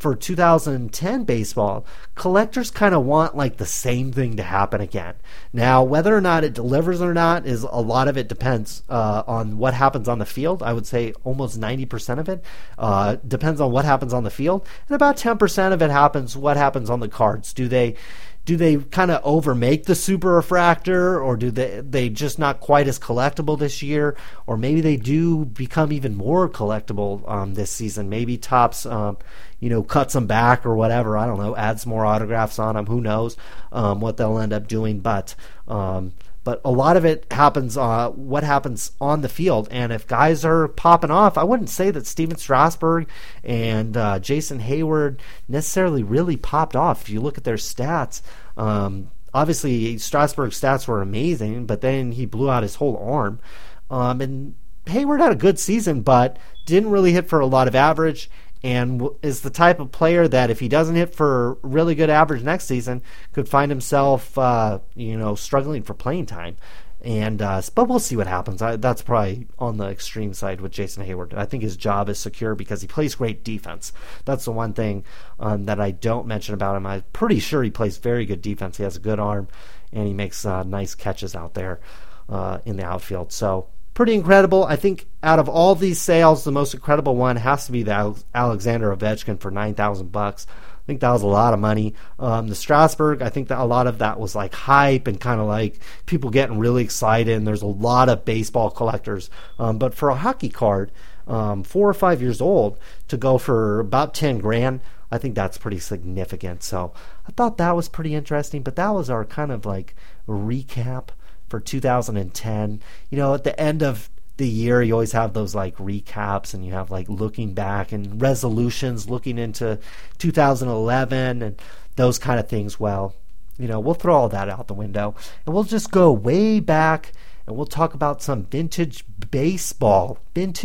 for 2010 baseball, collectors kind of want like the same thing to happen again. Now, whether or not it delivers or not is a lot of it depends on what happens on the field. I would say almost 90% of it depends on what happens on the field, and about 10% of it happens what happens on the cards. Do they kind of overmake the super refractor, or do they just not quite as collectible this year? Or maybe they do become even more collectible this season. Maybe Topps, cuts them back or whatever. I don't know, adds more autographs on them. Who knows what they'll end up doing. But a lot of it happens what happens on the field. And if guys are popping off, I wouldn't say that Steven Strasburg and Jason Heyward necessarily really popped off. If you look at their stats, obviously Strasburg's stats were amazing, but then he blew out his whole arm. And Heyward had a good season, but didn't really hit for a lot of average, and is the type of player that if he doesn't hit for really good average next season, could find himself, struggling for playing time. And but we'll see what happens. That's probably on the extreme side with Jason Heyward. I think his job is secure because he plays great defense. That's the one thing that I don't mention about him. I'm pretty sure he plays very good defense. He has a good arm, and he makes nice catches out there in the outfield. So pretty incredible. I think out of all these sales, the most incredible one has to be the Alexander Ovechkin for $9,000. I think that was a lot of money. The Strasburg, I think that a lot of that was like hype and kind of like people getting really excited, and there's a lot of baseball collectors. But for a hockey card, 4 or 5 years old, to go for about $10,000, I think that's pretty significant. So I thought that was pretty interesting, but that was our kind of like recap for 2010. At the end of the year, you always have those like recaps, and you have like looking back and resolutions looking into 2011 and those kind of things. Well, we'll throw all that out the window, and we'll just go way back, and we'll talk about some vintage baseball.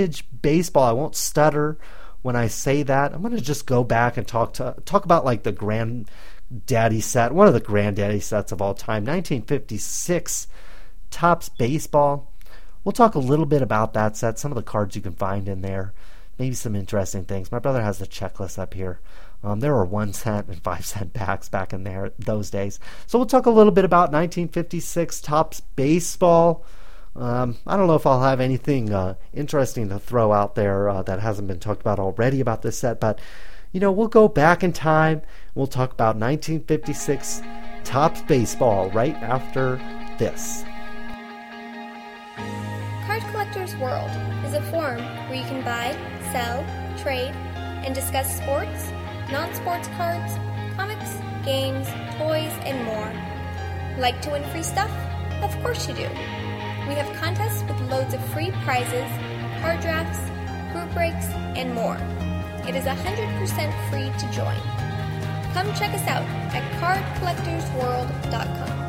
I won't stutter when I say that. I'm going to just go back and talk about like the granddaddy set, one of the granddaddy sets of all time, 1956 Topps baseball. We'll talk a little bit about that set, some of the cards you can find in there, maybe some interesting things. My brother has the checklist up here. There were 1 cent and 5 cent packs back in there those days. So we'll talk a little bit about 1956 Topps baseball. I don't know if I'll have anything interesting to throw out there that hasn't been talked about already about this set, but we'll go back in time. We'll talk about 1956 Topps baseball right after this. Card Collector's World is a forum where you can buy, sell, trade, and discuss sports, non-sports cards, comics, games, toys, and more. Like to win free stuff? Of course you do. We have contests with loads of free prizes, card drafts, group breaks, and more. It is 100% free to join. Come check us out at cardcollectorsworld.com.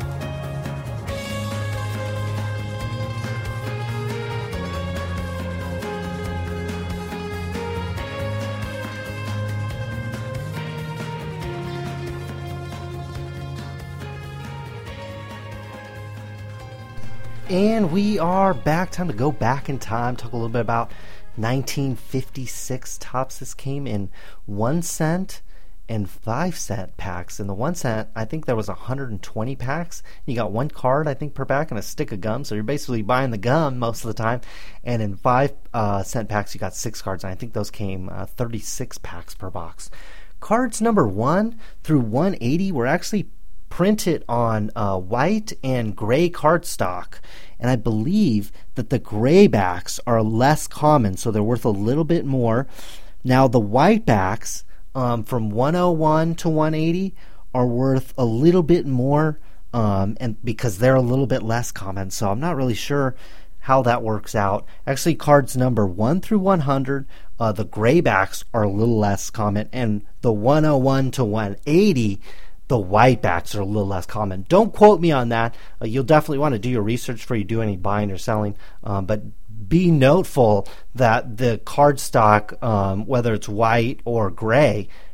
And we are back. Time to go back in time, talk a little bit about 1956 Topps. This came in 1 cent and 5 cent packs. In the 1 cent, I think there was 120 packs. You got one card, I think, per pack and a stick of gum. So you're basically buying the gum most of the time. And in 5 cent packs, you got 6 cards. And I think those came 36 packs per box. Cards number 1 through 180 were actually printed on white and gray cardstock, and I believe that the gray backs are less common, so they're worth a little bit more. Now the white backs from 101 to 180 are worth a little bit more, and because they're a little bit less common, so I'm not really sure how that works out. Actually, cards number 1 through 100, the gray backs are a little less common, and the 101 to 180, the white backs are a little less common. Don't quote me on that. You'll definitely want to do your research before you do any buying or selling. But be noteful that the cardstock, whether it's white or gray,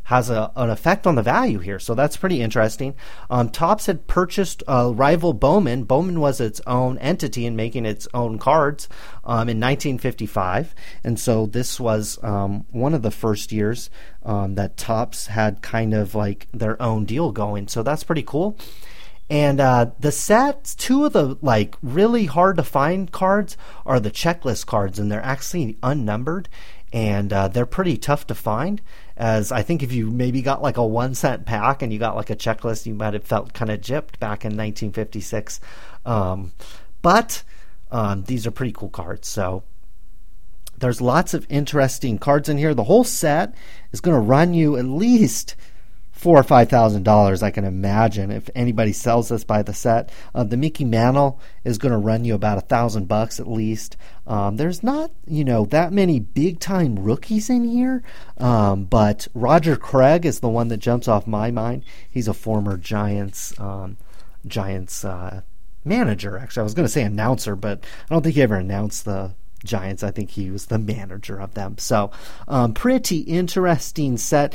has an effect on the value here. So that's pretty interesting. Topps had purchased rival Bowman. Bowman was its own entity in making its own cards in 1955. And so this was one of the first years that Topps had kind of like their own deal going. So that's pretty cool. And the sets, two of the like really hard to find cards are the checklist cards, and they're actually unnumbered, and they're pretty tough to find. As I think if you maybe got like a 1 cent pack and you got like a checklist, you might have felt kind of gypped back in 1956. But these are pretty cool cards. So there's lots of interesting cards in here. The whole set is going to run you at least $4,000 or $5,000, I can imagine, if anybody sells this by the set. The Mickey Mantle is going to run you about $1,000 at least. There's not, that many big time rookies in here, but Roger Craig is the one that jumps off my mind. He's a former Giants manager. Actually, I was going to say announcer, but I don't think he ever announced the Giants. I think he was the manager of them. So pretty interesting set.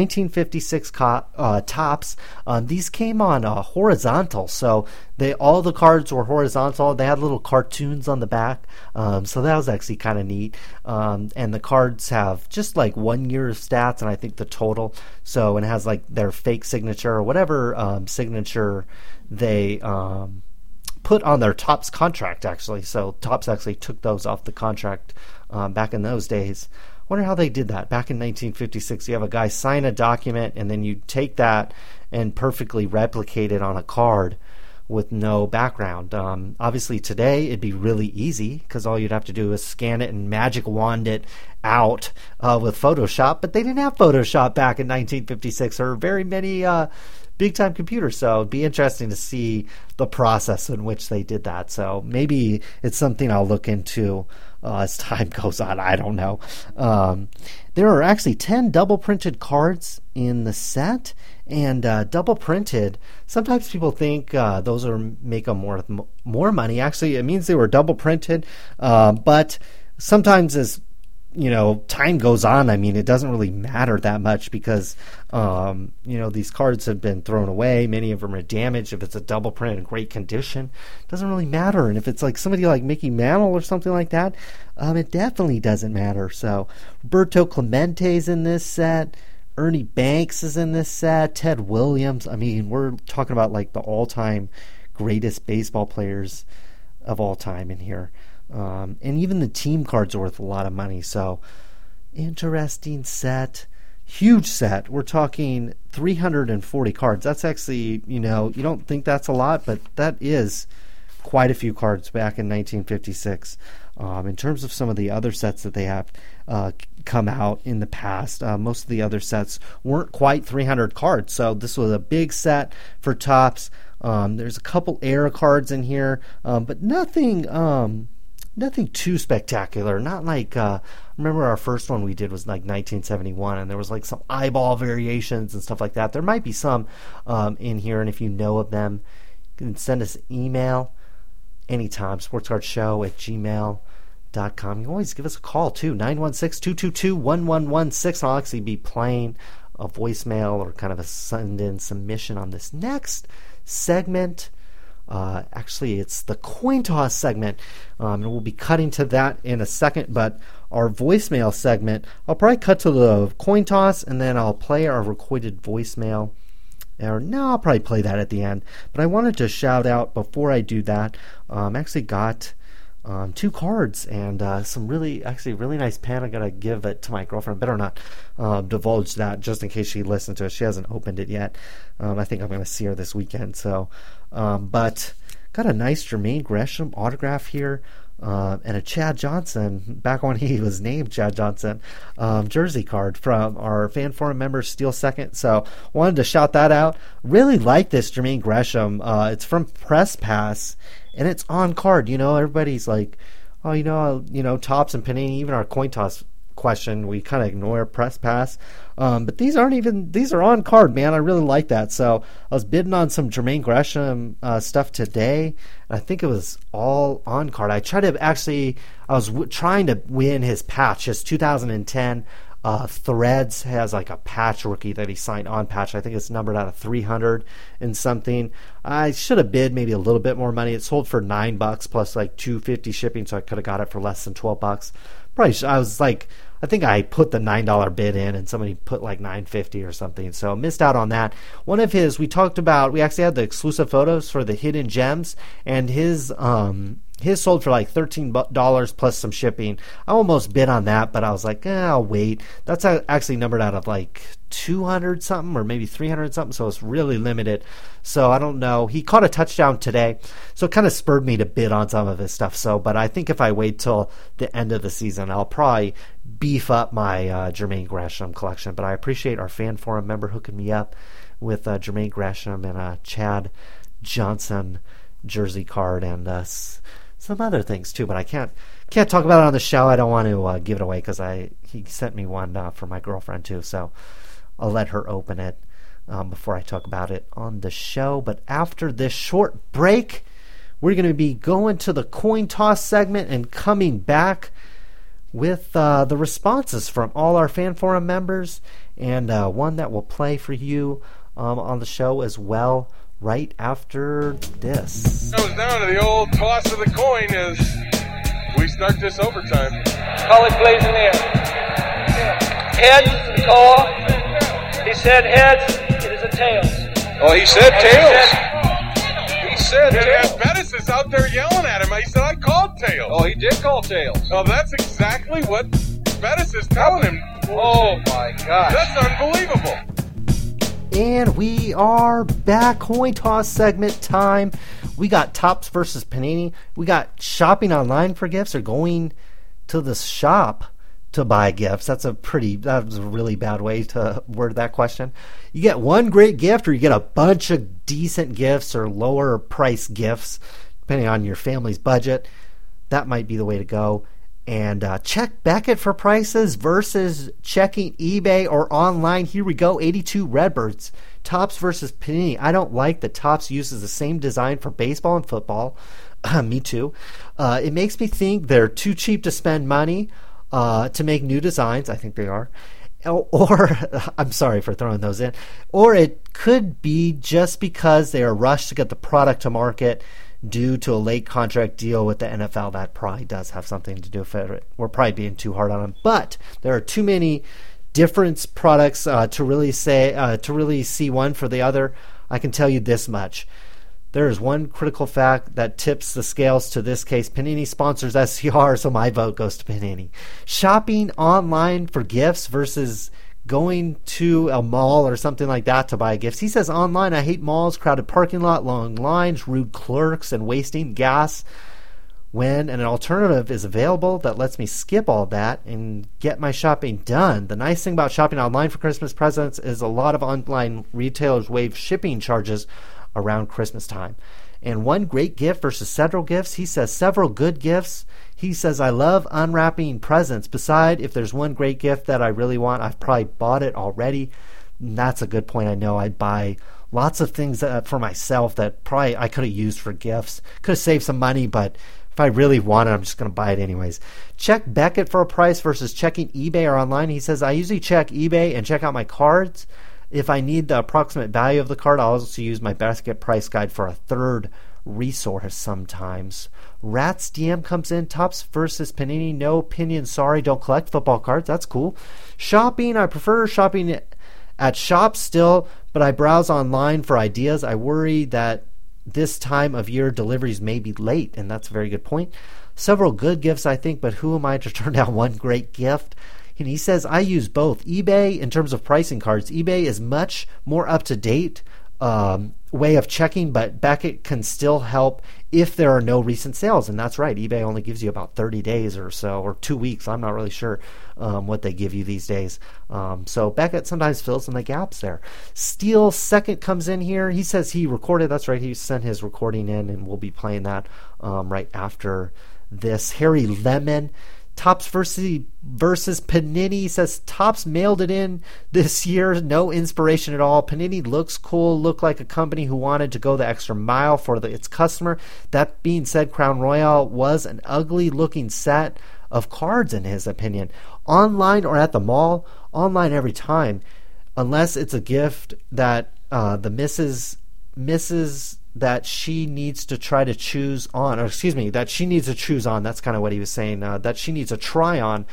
1956 Topps. These came on horizontal, so all the cards were horizontal. They had little cartoons on the back, so that was actually kind of neat. And the cards have just like 1 year of stats, and I think the total. So it has like their fake signature or whatever signature they put on their Topps contract, actually. So Topps actually took those off the contract back in those days. Wonder how they did that. Back in 1956, you have a guy sign a document, and then you take that and perfectly replicate it on a card with no background. Obviously, today it'd be really easy because all you'd have to do is scan it and magic wand it out with Photoshop. But they didn't have Photoshop back in 1956 or very many big-time computers, so it'd be interesting to see the process in which they did that. So maybe it's something I'll look into as time goes on. I don't know. There are actually 10 double-printed cards in the set, and double-printed, sometimes people think those make them more money. Actually, it means they were double-printed, but sometimes as time goes on, it doesn't really matter that much because, these cards have been thrown away. Many of them are damaged. If it's a double print in great condition, it doesn't really matter. And if it's like somebody like Mickey Mantle or something like that, it definitely doesn't matter. So Roberto Clemente's in this set. Ernie Banks is in this set. Ted Williams. We're talking about like the all-time greatest baseball players of all time in here. And even the team cards are worth a lot of money. So, interesting set. Huge set. We're talking 340 cards. That's actually, you don't think that's a lot, but that is quite a few cards back in 1956. In terms of some of the other sets that they have come out in the past, most of the other sets weren't quite 300 cards. So, this was a big set for Topps. There's a couple era cards in here, but nothing too spectacular. Not like remember our first one we did was like 1971, and there was like some eyeball variations and stuff like that. There might be some in here, and if you know of them, you can send us an email anytime, sportscardshow@gmail.com. You can always give us a call too, 916-222-1116. I'll actually be playing a voicemail or kind of a send-in submission on this next segment. Actually, it's the coin toss segment, and we'll be cutting to that in a second. But our voicemail segment, I'll probably cut to the coin toss, and then I'll play our recorded voicemail. Or no, I'll probably play that at the end. But I wanted to shout out before I do that. Actually got 2 cards and some really nice pen. I gotta give it to my girlfriend. Better not divulge that just in case she listens to it. She hasn't opened it yet. I think I'm gonna see her this weekend. So, but got a nice Jermaine Gresham autograph here. And a Chad Johnson, back when he was named Chad Johnson, jersey card from our fan forum member Steel Second. So wanted to shout that out. Really like this Jermaine Gresham. It's from Press Pass, and it's on card. Everybody's like, Topps and Panini, even our coin toss question, we kind of ignore Press Pass. But these are on card, man. I really like that. So I was bidding on some Jermaine Gresham stuff today. I think it was all on card. I was trying to win his patch, his 2010 Threads has like a patch rookie that he signed on patch. I think it's numbered out of 300 and something. I should have bid maybe a little bit more money. It sold for $9 plus like $2.50 shipping, so I could have got it for less than $12. Probably I was like, I think I put the $9 bid in and somebody put like $9.50 or something. So missed out on that. One of his, we actually had the exclusive photos for the hidden gems, and his sold for like $13 plus some shipping. I almost bid on that, but I was like, I'll wait. That's actually numbered out of like 200 something or maybe 300 something, so it's really limited. So I don't know. He caught a touchdown today, so it kind of spurred me to bid on some of his stuff. So, but I think if I wait till the end of the season, I'll probably beef up my Jermaine Gresham collection. But I appreciate our fan forum member hooking me up with Jermaine Gresham and a Chad Johnson jersey card and some other things too, but I can't talk about it on the show. I don't want to give it away because he sent me one for my girlfriend too, so I'll let her open it before I talk about it on the show. But after this short break, we're going to be going to the coin toss segment and coming back with the responses from all our fan forum members, and one that will play for you on the show as well right after this. Goes down to the old toss of the coin as we start this overtime. Call it plays in the air. Heads, call. He said heads, it is a tails. Oh, he said tails. He said tails. Bettis is out there yelling at him. He said, I called tails. Oh, he did call tails. Oh, that's exactly what Bettis is telling him. Oh, my gosh. That's unbelievable. And we are back. Coin toss segment time. We got Topps versus Panini. We got shopping online for gifts, or going to the shop to buy gifts. That was a really bad way to word that question. You get one great gift, or you get a bunch of decent gifts or lower price gifts, depending on your family's budget. That might be the way to go. And check Beckett for prices versus checking eBay or online. Here we go. 82 Redbirds. Topps versus Panini. I don't like that Topps uses the same design for baseball and football. Me too. It makes me think they're too cheap to spend money to make new designs. I think they are. Or, I'm sorry for throwing those in. Or it could be just because they are rushed to get the product to market due to a late contract deal with the NFL. That probably does have something to do with it. We're probably being too hard on them. But there are too many different products to really see one for the other. I can tell you this much. There is one critical fact that tips the scales to this case. Panini sponsors SCR, so my vote goes to Panini. Shopping online for gifts versus going to a mall or something like that to buy gifts. He says online, I hate malls, crowded parking lot, long lines, rude clerks, and wasting gas. When an alternative is available that lets me skip all that and get my shopping done. The nice thing about shopping online for Christmas presents is a lot of online retailers waive shipping charges around Christmas time. And one great gift versus several gifts. He says several good gifts. He says, I love unwrapping presents. Besides, if there's one great gift that I really want, I've probably bought it already. And that's a good point. I know I'd buy lots of things for myself that probably I could have used for gifts. Could have saved some money, but if I really want it, I'm just going to buy it anyways. Check Beckett for a price versus checking eBay or online. He says, I usually check eBay and check out my cards. If I need the approximate value of the card, I'll also use my Beckett price guide for a third resource sometimes. Rats DM comes in. Topps versus Panini. No opinion. Sorry, don't collect football cards. That's cool. Shopping. I prefer shopping at shops still, but I browse online for ideas. I worry that this time of year deliveries may be late, and that's a very good point. Several good gifts, I think, but who am I to turn down one great gift? And he says, I use both. eBay, in terms of pricing cards, eBay is much more up-to-date way of checking, but Beckett can still help if there are no recent sales. And that's right. eBay only gives you about 30 days or so, or 2 weeks. I'm not really sure what they give you these days. So Beckett sometimes fills in the gaps there. Steele second comes in here. He says he recorded. That's right. He sent his recording in, and we'll be playing that right after this. Harry Lemon. Topps versus Panini says Topps mailed it in this year. No inspiration at all. Panini looks cool. Looked like a company who wanted to go the extra mile for its customer. That being said, Crown Royale was an ugly looking set of cards in his opinion. Online or at the mall, online every time, unless it's a gift that the missus that she needs to try to choose on, or excuse me, that she needs to choose on. That's kind of what he was saying, that she needs to try on.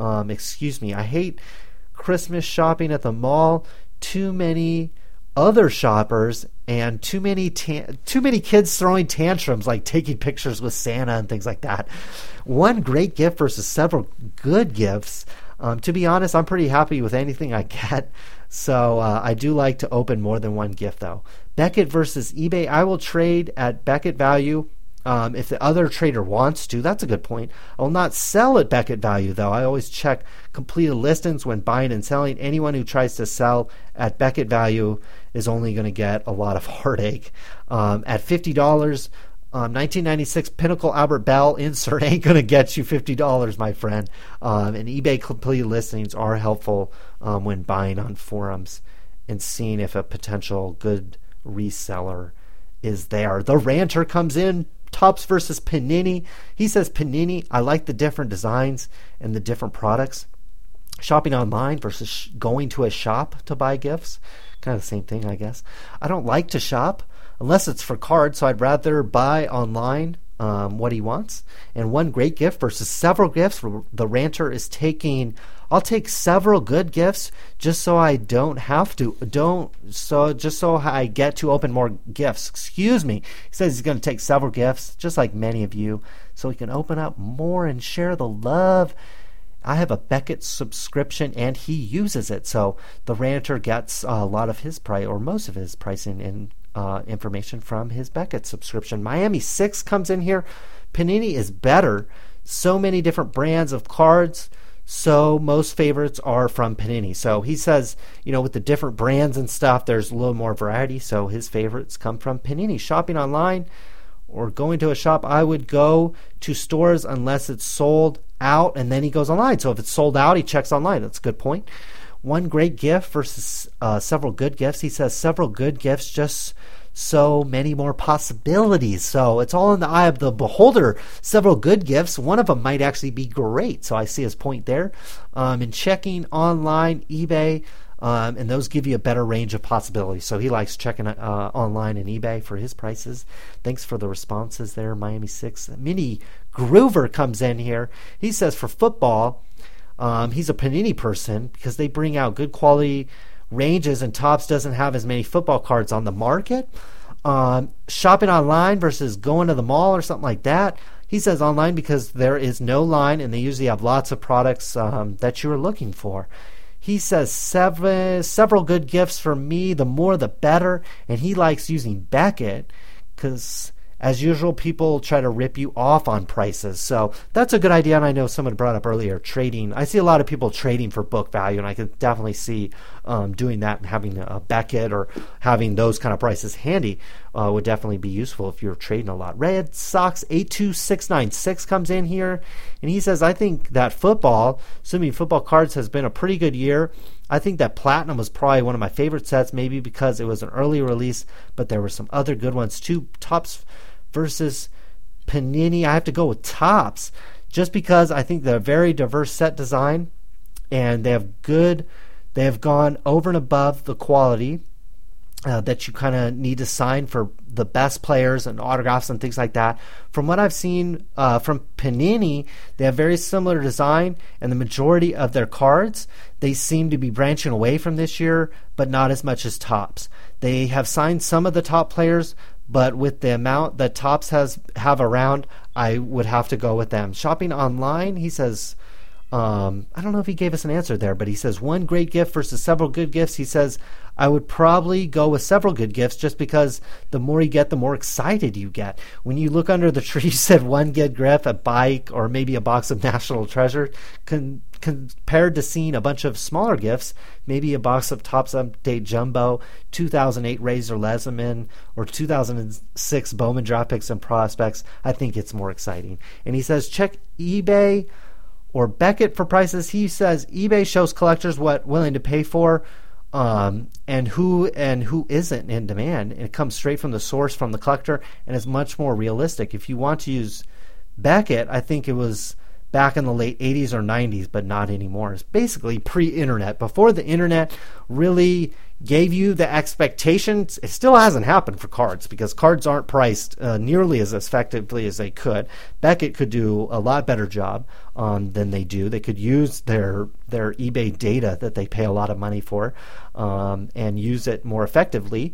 I hate Christmas shopping at the mall. Too many other shoppers and too many kids throwing tantrums, like taking pictures with Santa and things like that. One great gift versus several good gifts. To be honest, I'm pretty happy with anything I get. So I do like to open more than one gift, though. Beckett versus eBay. I will trade at Beckett value if the other trader wants to. That's a good point. I will not sell at Beckett value, though. I always check completed listings when buying and selling. Anyone who tries to sell at Beckett value is only going to get a lot of heartache. At $50, 1996 Pinnacle Albert Bell insert ain't going to get you $50, my friend. And eBay completed listings are helpful when buying on forums and seeing if a potential good reseller is there. The Ranter comes in. Topps versus Panini. He says, Panini, I like the different designs and the different products. Shopping online versus going to a shop to buy gifts. Kind of the same thing, I guess. I don't like to shop unless it's for cards, so I'd rather buy online what he wants. And one great gift versus several gifts. The Ranter is taking, I'll take several good gifts just so I don't have to, just so I get to open more gifts. Excuse me. He says he's going to take several gifts, just like many of you, so he can open up more and share the love. I have a Beckett subscription and he uses it. So the Ranter gets a lot of his price, or most of his pricing and information from his Beckett subscription. Miami 6 comes in here. Panini is better. So many different brands of cards. So most favorites are from Panini. So he says, with the different brands and stuff, there's a little more variety. So his favorites come from Panini. Shopping online or going to a shop, I would go to stores unless it's sold out, and then he goes online. So if it's sold out, he checks online. That's a good point. One great gift versus several good gifts. He says several good gifts, just so many more possibilities. So it's all in the eye of the beholder. Several good gifts. One of them might actually be great. So I see his point there. And checking online, eBay, and those give you a better range of possibilities. So he likes checking online and eBay for his prices. Thanks for the responses there, Miami 6. Mini Groover comes in here. He says for football, he's a Panini person because they bring out good quality ranges, and Topps doesn't have as many football cards on the market. Shopping online versus going to the mall or something like that. He says online because there is no line and they usually have lots of products that you are looking for. He says several good gifts for me, the more the better, and he likes using Beckett because, as usual, people try to rip you off on prices. So that's a good idea, and I know someone brought up earlier trading. I see a lot of people trading for book value, and I can definitely see doing that and having a Beckett or having those kind of prices handy would definitely be useful if you're trading a lot. Red Sox 82696 comes in here, and he says, I think that football, assuming football cards, has been a pretty good year. I think that Platinum was probably one of my favorite sets, maybe because it was an early release, but there were some other good ones too. Topps versus Panini, I have to go with Topps just because I think they're a very diverse set design and they have gone over and above the quality that you kind of need to sign for the best players and autographs and things like that. From what I've seen from Panini, they have very similar design, and the majority of their cards, they seem to be branching away from this year, but not as much as Topps. They have signed some of the top players, but with the amount that Topps have around, I would have to go with them. Shopping online, he says, I don't know if he gave us an answer there, but he says one great gift versus several good gifts. He says, I would probably go with several good gifts just because the more you get, the more excited you get. When you look under the tree, you said one good gift, a bike, or maybe a box of National Treasure, compared to seeing a bunch of smaller gifts, maybe a box of Topps Update Jumbo, 2008 Razor Leatherman, or 2006 Bowman Draft Picks and Prospects. I think it's more exciting. And he says, check eBay or Beckett for prices. He says eBay shows collectors what willing to pay for, and who isn't in demand. It comes straight from the source, from the collector, and is much more realistic. If you want to use Beckett, I think it was back in the late 80s or 90s, but not anymore. It's basically pre-internet. Before the internet really gave you the expectations, it still hasn't happened for cards because cards aren't priced nearly as effectively as they could. Beckett could do a lot better job than they do. They could use their eBay data that they pay a lot of money for and use it more effectively.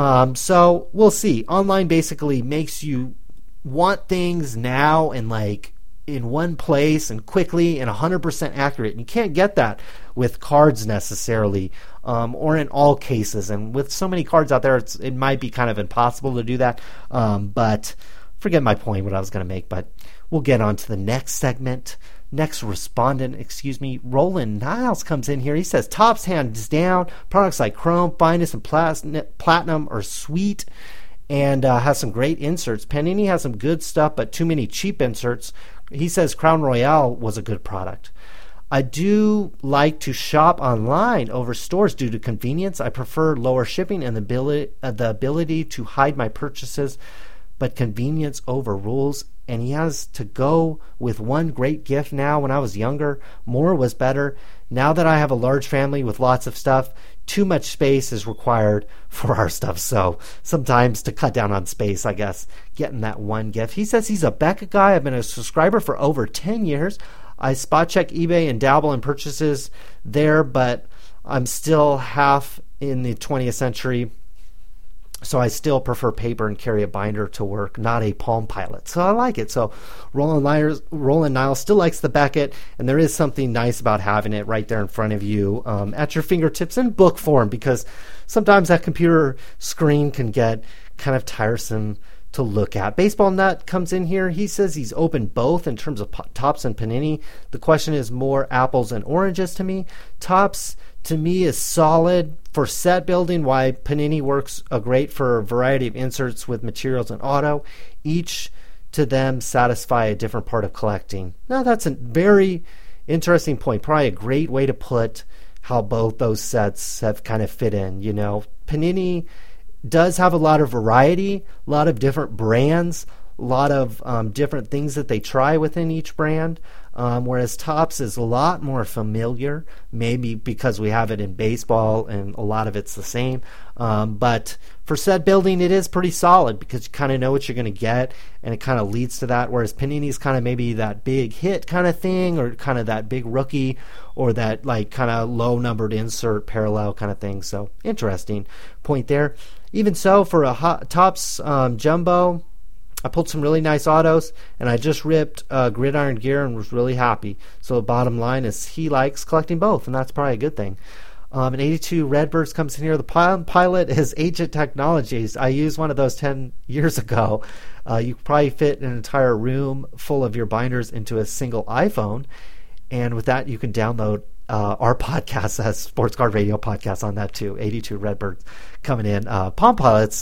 So we'll see. Online basically makes you want things now and like in one place and quickly and 100% accurate. And you can't get that with cards necessarily, or in all cases. And with so many cards out there, it might be kind of impossible to do that. But forget my point, what I was going to make. But we'll get on to the next segment. Next respondent, Roland Niles comes in here. He says, Topps hands down. Products like Chrome, Finest, and Platinum are sweet and has some great inserts. Panini has some good stuff, but too many cheap inserts. He says Crown Royale was a good product. I do like to shop online over stores due to convenience. I prefer lower shipping and the ability to hide my purchases, but convenience overrules. And he has to go with one great gift now. When I was younger, more was better. Now that I have a large family with lots of stuff, too much space is required for our stuff. So sometimes to cut down on space, I guess, getting that one gift. He says he's a Beckett guy. I've been a subscriber for over 10 years. I spot check eBay and dabble in purchases there, but I'm still half in the 20th century. So I still prefer paper and carry a binder to work, not a Palm Pilot. So I like it. So Roland Niles still likes the Beckett, and there is something nice about having it right there in front of you at your fingertips in book form, because sometimes that computer screen can get kind of tiresome to look at. Baseball Nut comes in here. He says he's open both in terms of Topps and Panini. The question is more apples and oranges to me. Topps to me is solid for set building, why Panini works great for a variety of inserts with materials and auto. Each to them satisfy a different part of collecting. Now that's a very interesting point. Probably a great way to put how both those sets have kind of fit in. You know, Panini does have a lot of variety, a lot of different brands, a lot of different things that they try within each brand, whereas Topps is a lot more familiar, maybe because we have it in baseball and a lot of it's the same. But for set building, it is pretty solid because you kind of know what you're going to get, and it kind of leads to that, whereas Panini's kind of maybe that big hit kind of thing, or kind of that big rookie, or that like kind of low numbered insert parallel kind of thing. So interesting point there. Even so, for a Topps Jumbo, I pulled some really nice autos, and I just ripped Gridiron Gear and was really happy. So the bottom line is he likes collecting both, and that's probably a good thing. An 82 Redbirds comes in here. The Palm Pilot is Agent Technologies. I used one of those 10 years ago. You could probably fit an entire room full of your binders into a single iPhone, and with that you can download our podcast as Sports Card Radio podcast on that too. 82 Redbirds coming in. Palm Pilots,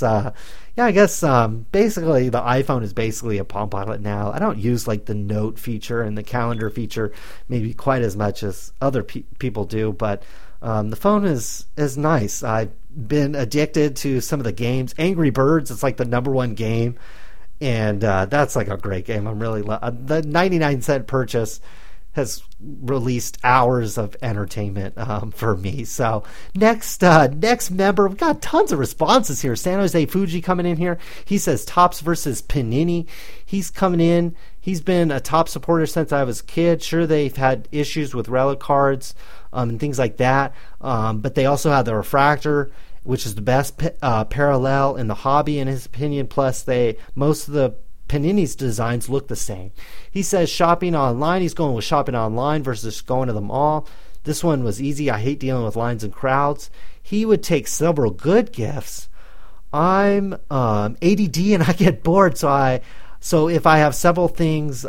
I guess basically the iPhone is basically a Palm Pilot now. I don't use like the note feature and the calendar feature maybe quite as much as other people do, but the phone is nice. I've been addicted to some of the games. Angry Birds, it's like the number one game, and that's like a great game. I'm really the 99-cent purchase has released hours of entertainment for me. So next member, we've got tons of responses here. San Jose Fuji coming in here. He says Topps versus Panini. He's coming in. He's been a Topps supporter since I was a kid. Sure, they've had issues with relic cards and things like that, but they also have the refractor, which is the best parallel in the hobby in his opinion. Plus, most of the Panini's designs look the same. He says shopping online, he's going with shopping online versus going to the mall. This one was easy. I hate dealing with lines and crowds. He would take several good gifts. I'm ADD and I get bored, so if I have several things,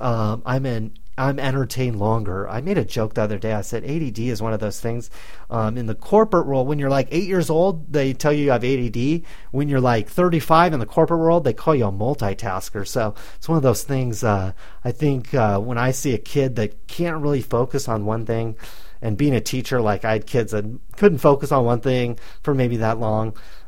I'm entertained longer. I made a joke the other day. I said ADD is one of those things. In the corporate world, when you're like 8 years old, they tell you have ADD. When you're like 35 in the corporate world, they call you a multitasker. So it's one of those things. I think when I see a kid that can't really focus on one thing, and being a teacher, like I had kids that couldn't focus on one thing for maybe that long,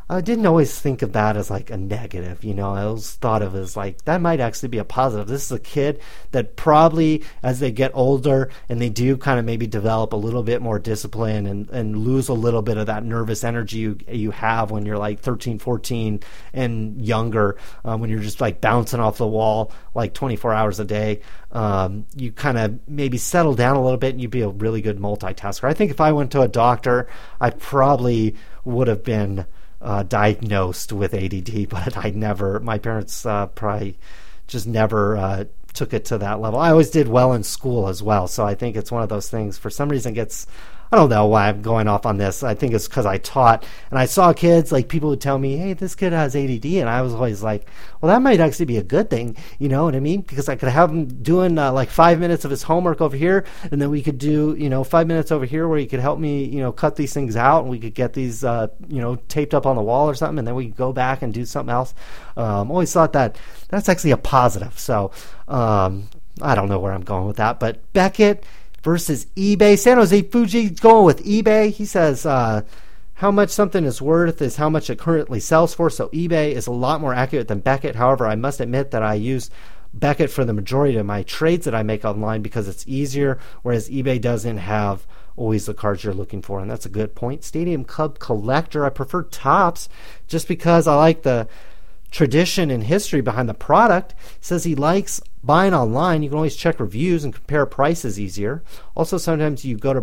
I didn't always think of that as like a negative, I always thought of it as like, that might actually be a positive. This is a kid that probably, as they get older and they do kind of maybe develop a little bit more discipline and lose a little bit of that nervous energy you have when you're like 13, 14 and younger, when you're just like bouncing off the wall like 24 hours a day, you kind of maybe settle down a little bit and you'd be a really good multitasker. I think if I went to a doctor, I probably would have been diagnosed with ADD, but my parents probably just never took it to that level. I always did well in school as well, so I think it's one of those things, for some reason I don't know why I'm going off on this. I think it's because I taught, and I saw kids, like people would tell me, hey, this kid has ADD, and I was always like, well, that might actually be a good thing, you know what I mean? Because I could have him doing like 5 minutes of his homework over here, and then we could do, 5 minutes over here where he could help me, cut these things out, and we could get these, taped up on the wall or something, and then we could go back and do something else. Always thought that's actually a positive. So I don't know where I'm going with that, but Beckett versus eBay. San Jose Fuji going with eBay. He says how much something is worth is how much it currently sells for. So eBay is a lot more accurate than Beckett. However, I must admit that I use Beckett for the majority of my trades that I make online because it's easier, whereas eBay doesn't have always the cards you're looking for. And that's a good point. Stadium Club Collector. I prefer Topps just because I like the tradition and history behind the product. Says he likes buying online. You can always check reviews and compare prices easier. Also, sometimes you can go to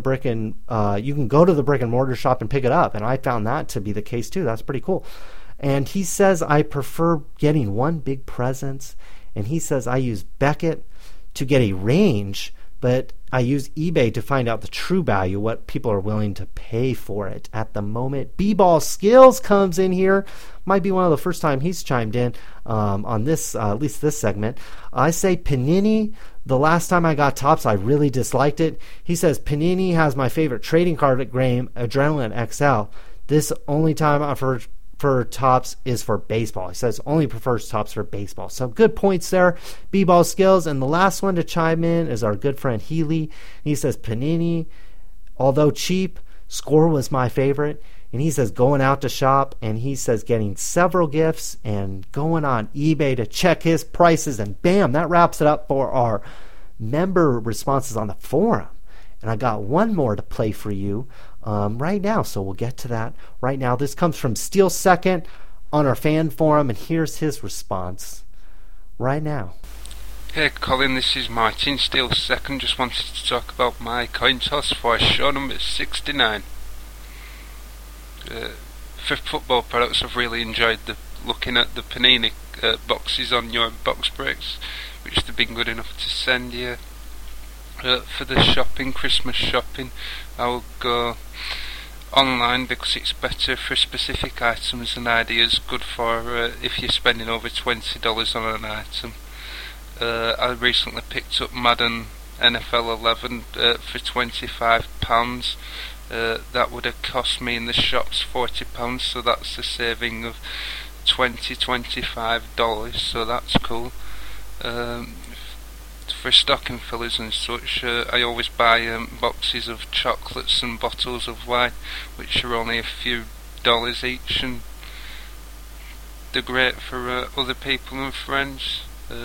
the brick and mortar shop and pick it up, and I found that to be the case too. That's pretty cool. And he says I prefer getting one big presence, and he says I use Beckett to get a range, but I use eBay to find out the true value, what people are willing to pay for it at the moment. B-Ball Skills comes in here. Might be one of the first time he's chimed in on this, at least this segment. I say Panini. The last time I got Topps, I really disliked it. He says Panini has my favorite trading card game, Adrenaline XL. This only time I've heard for Topps is for baseball. He says only prefers Topps for baseball. So good points there. B-Ball Skills. And the last one to chime in is our good friend Healy. He says Panini, although cheap, Score was my favorite. And he says going out to shop, and he says getting several gifts and going on eBay to check his prices. And bam, that wraps it up for our member responses on the forum. And I got one more to play for you right now, so we'll get to that right now. This comes from Steel Second on our fan forum, and here's his response right now. Hey Colin, this is Martin, Steel Second. Just wanted to talk about my coin toss for show number 69. For football products, I've really enjoyed looking at the Panini boxes on your box breaks, which they've been good enough to send you. For the shopping, Christmas shopping, I'll go online because it's better for specific items and ideas, good for if you're spending over $20 on an item. I recently picked up Madden NFL 11 for £25. That would have cost me in the shops £40, so that's a saving of $25, so that's cool. For stocking fillers and such, I always buy boxes of chocolates and bottles of wine, which are only a few dollars each, and they're great for other people and friends.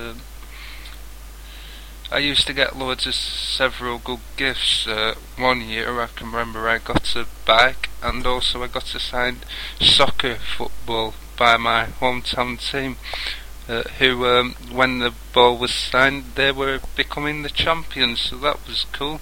I used to get loads of several good gifts. One year I can remember I got a bike, and also I got a signed soccer football by my hometown team, who when the ball was signed they were becoming the champions, so that was cool.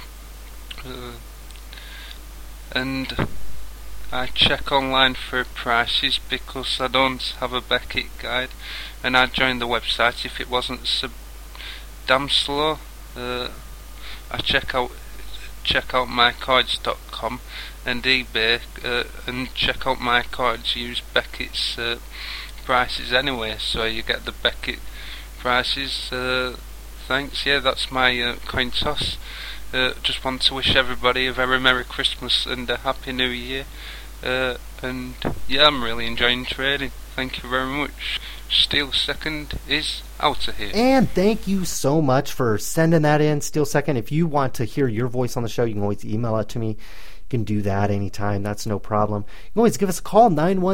And I check online for prices because I don't have a Beckett guide, and I'd join the website if it wasn't so damn slow. I check out mycards.com and eBay and check out my cards, use Beckett's prices anyway, so you get the Beckett prices. Thanks. Yeah, that's my coin toss. Just want to wish everybody a very Merry Christmas and a Happy New Year. And yeah, I'm really enjoying trading. Thank you very much. Steel Second is out of here. And thank you so much for sending that in, Steel Second. If you want to hear your voice on the show, you can always email it to me. can do that anytime. That's no problem. You can always give us a call,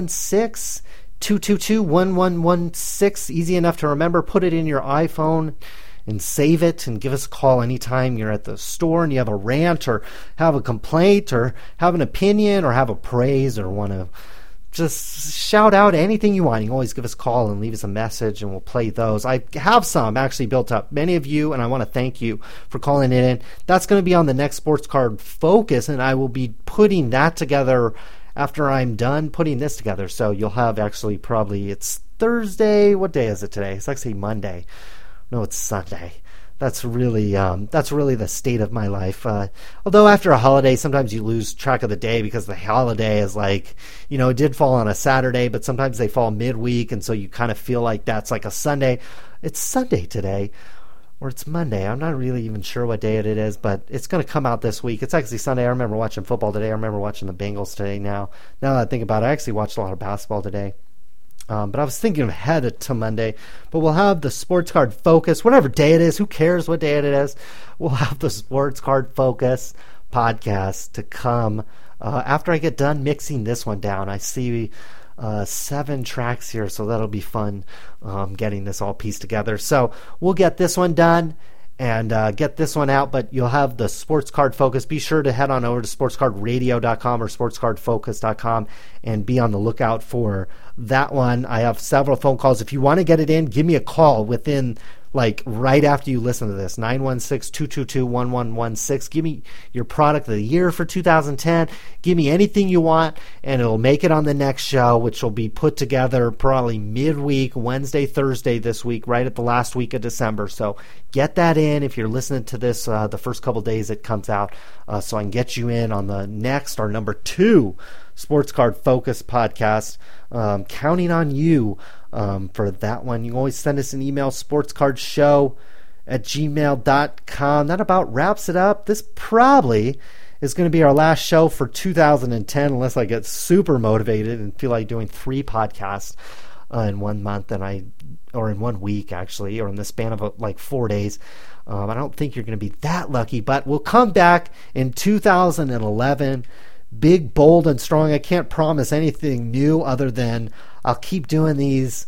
916-222-1116. Easy enough to remember. Put it in your iPhone and save it and give us a call anytime you're at the store and you have a rant or have a complaint or have an opinion or have a praise or want to just shout out anything you want. You can always give us a call and leave us a message and we'll play those. I have some actually built up, many of you, and I want to thank you for calling it in. That's going to be on the next Sports Card Focus, and I will be putting that together after I'm done putting this together. So you'll have actually probably, it's Thursday. What day is it today? It's actually Monday. No, it's Sunday. That's really the state of my life. Although after a holiday, sometimes you lose track of the day because the holiday is like, it did fall on a Saturday, but sometimes they fall midweek, and so you kind of feel like that's like a Sunday. It's Sunday today, or it's Monday. I'm not really even sure what day it is, but it's going to come out this week. It's actually Sunday. I remember watching football today. I remember watching the Bengals today. Now that I think about it, I actually watched a lot of basketball today. But I was thinking ahead to Monday. But we'll have the Sports Card Focus, whatever day it is. Who cares what day it is? We'll have the Sports Card Focus podcast to come after I get done mixing this one down. I see 7 tracks here, so that'll be fun getting this all pieced together. So we'll get this one done and get this one out, but you'll have the Sports Card Focus. Be sure to head on over to sportscardradio.com or sportscardfocus.com and be on the lookout for that one. I have several phone calls. If you want to get it in, give me a call within, right after you listen to this, 916-222-1116. Give me your product of the year for 2010. Give me anything you want, and it'll make it on the next show, which will be put together probably midweek, Wednesday, Thursday this week, right at the last week of December. So get that in if you're listening to this the first couple days it comes out, so I can get you in on the next, our number 2 Sports Card Focus podcast. Counting on you for that one. You can always send us an email, sportscardshow@gmail.com. That about wraps it up. This probably is going to be our last show for 2010, unless I get super motivated and feel like doing 3 podcasts in 1 month, or in 1 week actually, or in the span of 4 days. I don't think you're going to be that lucky, but we'll come back in 2011. Big, bold, and strong. I can't promise anything new other than I'll keep doing these.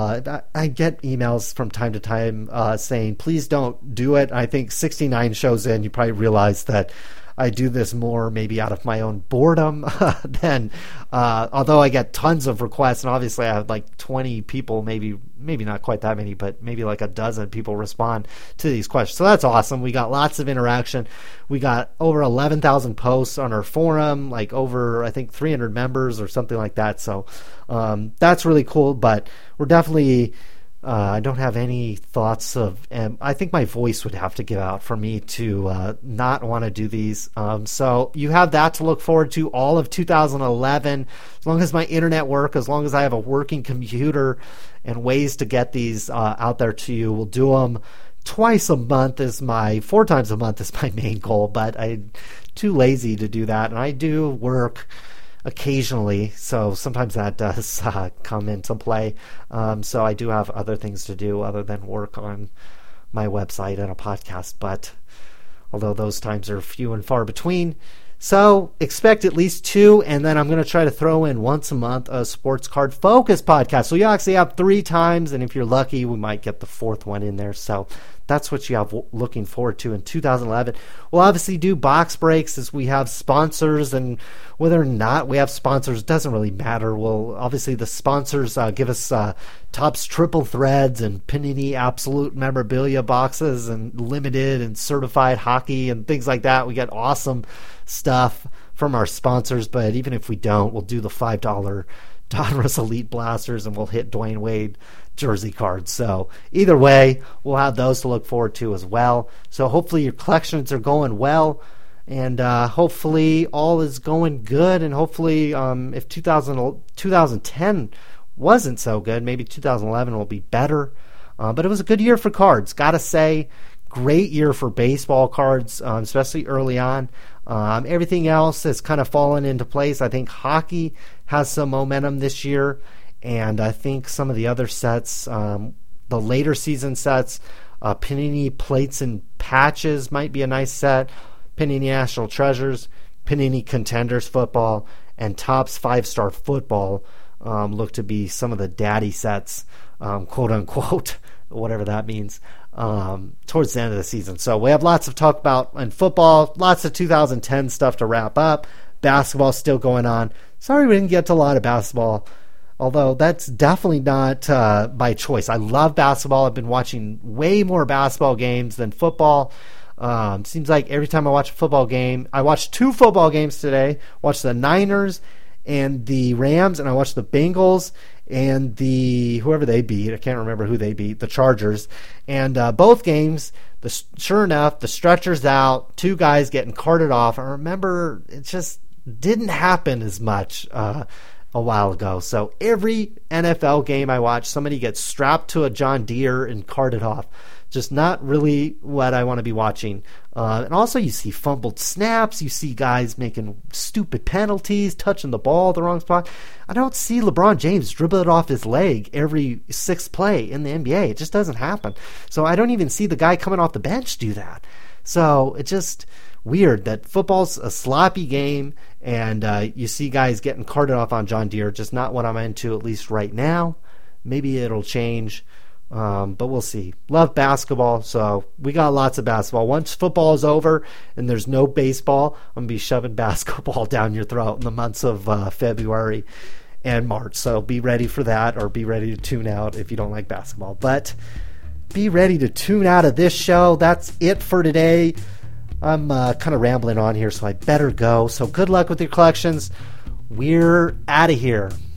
I get emails from time to time saying, please don't do it. I think 69 shows in, you probably realize that I do this more maybe out of my own boredom than, although I get tons of requests, and obviously I have 20 people, maybe not quite that many, but maybe a dozen people respond to these questions. So that's awesome. We got lots of interaction. We got over 11,000 posts on our forum, over, I think, 300 members or something like that. So that's really cool, but we're definitely... I don't have any thoughts of, and I think my voice would have to give out for me to not want to do these. So you have that to look forward to all of 2011, as long as my internet works, as long as I have a working computer and ways to get these out there to you. We'll do them 4 times a month is my main goal, but I'm too lazy to do that. And I do work occasionally, so sometimes that does come into play. So I do have other things to do other than work on my website and a podcast, but although those times are few and far between. So expect at least 2, and then I'm going to try to throw in once a month a Sports Card Focus podcast. So you actually have 3 times, and if you're lucky, we might get the 4th one in there. So that's what you have looking forward to in 2011. We'll obviously do box breaks as we have sponsors, and whether or not we have sponsors doesn't really matter. Well, obviously the sponsors give us Topps Triple Threads and Panini Absolute Memorabilia boxes and limited and certified hockey and things like that. We get awesome stuff from our sponsors, but even if we don't, we'll do the $5 Donruss Elite Blasters, and we'll hit Dwayne Wade jersey cards. So either way, we'll have those to look forward to as well. So hopefully your collections are going well, and hopefully all is going good, and hopefully if 2010 wasn't so good, maybe 2011 will be better. But it was a good year for cards, gotta say. Great year for baseball cards, especially early on. Everything else has kind of fallen into place. I think hockey has some momentum this year, and I think some of the other sets, the later season sets, Panini Plates and Patches might be a nice set. Panini National Treasures, Panini Contenders football and Topps 5-Star football look to be some of the daddy sets, quote unquote, whatever that means, towards the end of the season. So we have lots of talk about in football, lots of 2010 stuff to wrap up. Basketball still going on. Sorry we didn't get to a lot of basketball, although that's definitely not by choice. I love basketball. I've been watching way more basketball games than football. Seems like every time I watch a football game, I watched 2 football games today. Watched the Niners and the Rams, and I watched the Bengals and the whoever they beat. I can't remember who they beat, the Chargers. And both games, sure enough, the stretcher's out, 2 guys getting carted off. I remember it just didn't happen as much a while ago. So every NFL game I watch, somebody gets strapped to a John Deere and carted off. Just not really what I want to be watching. And also you see fumbled snaps. You see guys making stupid penalties, touching the ball at the wrong spot. I don't see LeBron James dribble it off his leg every 6th play in the NBA. It just doesn't happen. So I don't even see the guy coming off the bench do that. So it's just weird that football's a sloppy game, and you see guys getting carted off on John Deere. Just not what I'm into, at least right now. Maybe it'll change. But we'll see. Love basketball, so we got lots of basketball. Once football is over and there's no baseball, I'm going to be shoving basketball down your throat in the months of February and March. So be ready for that, or be ready to tune out if you don't like basketball. But be ready to tune out of this show. That's it for today. I'm kind of rambling on here, so I better go. So good luck with your collections. We're out of here.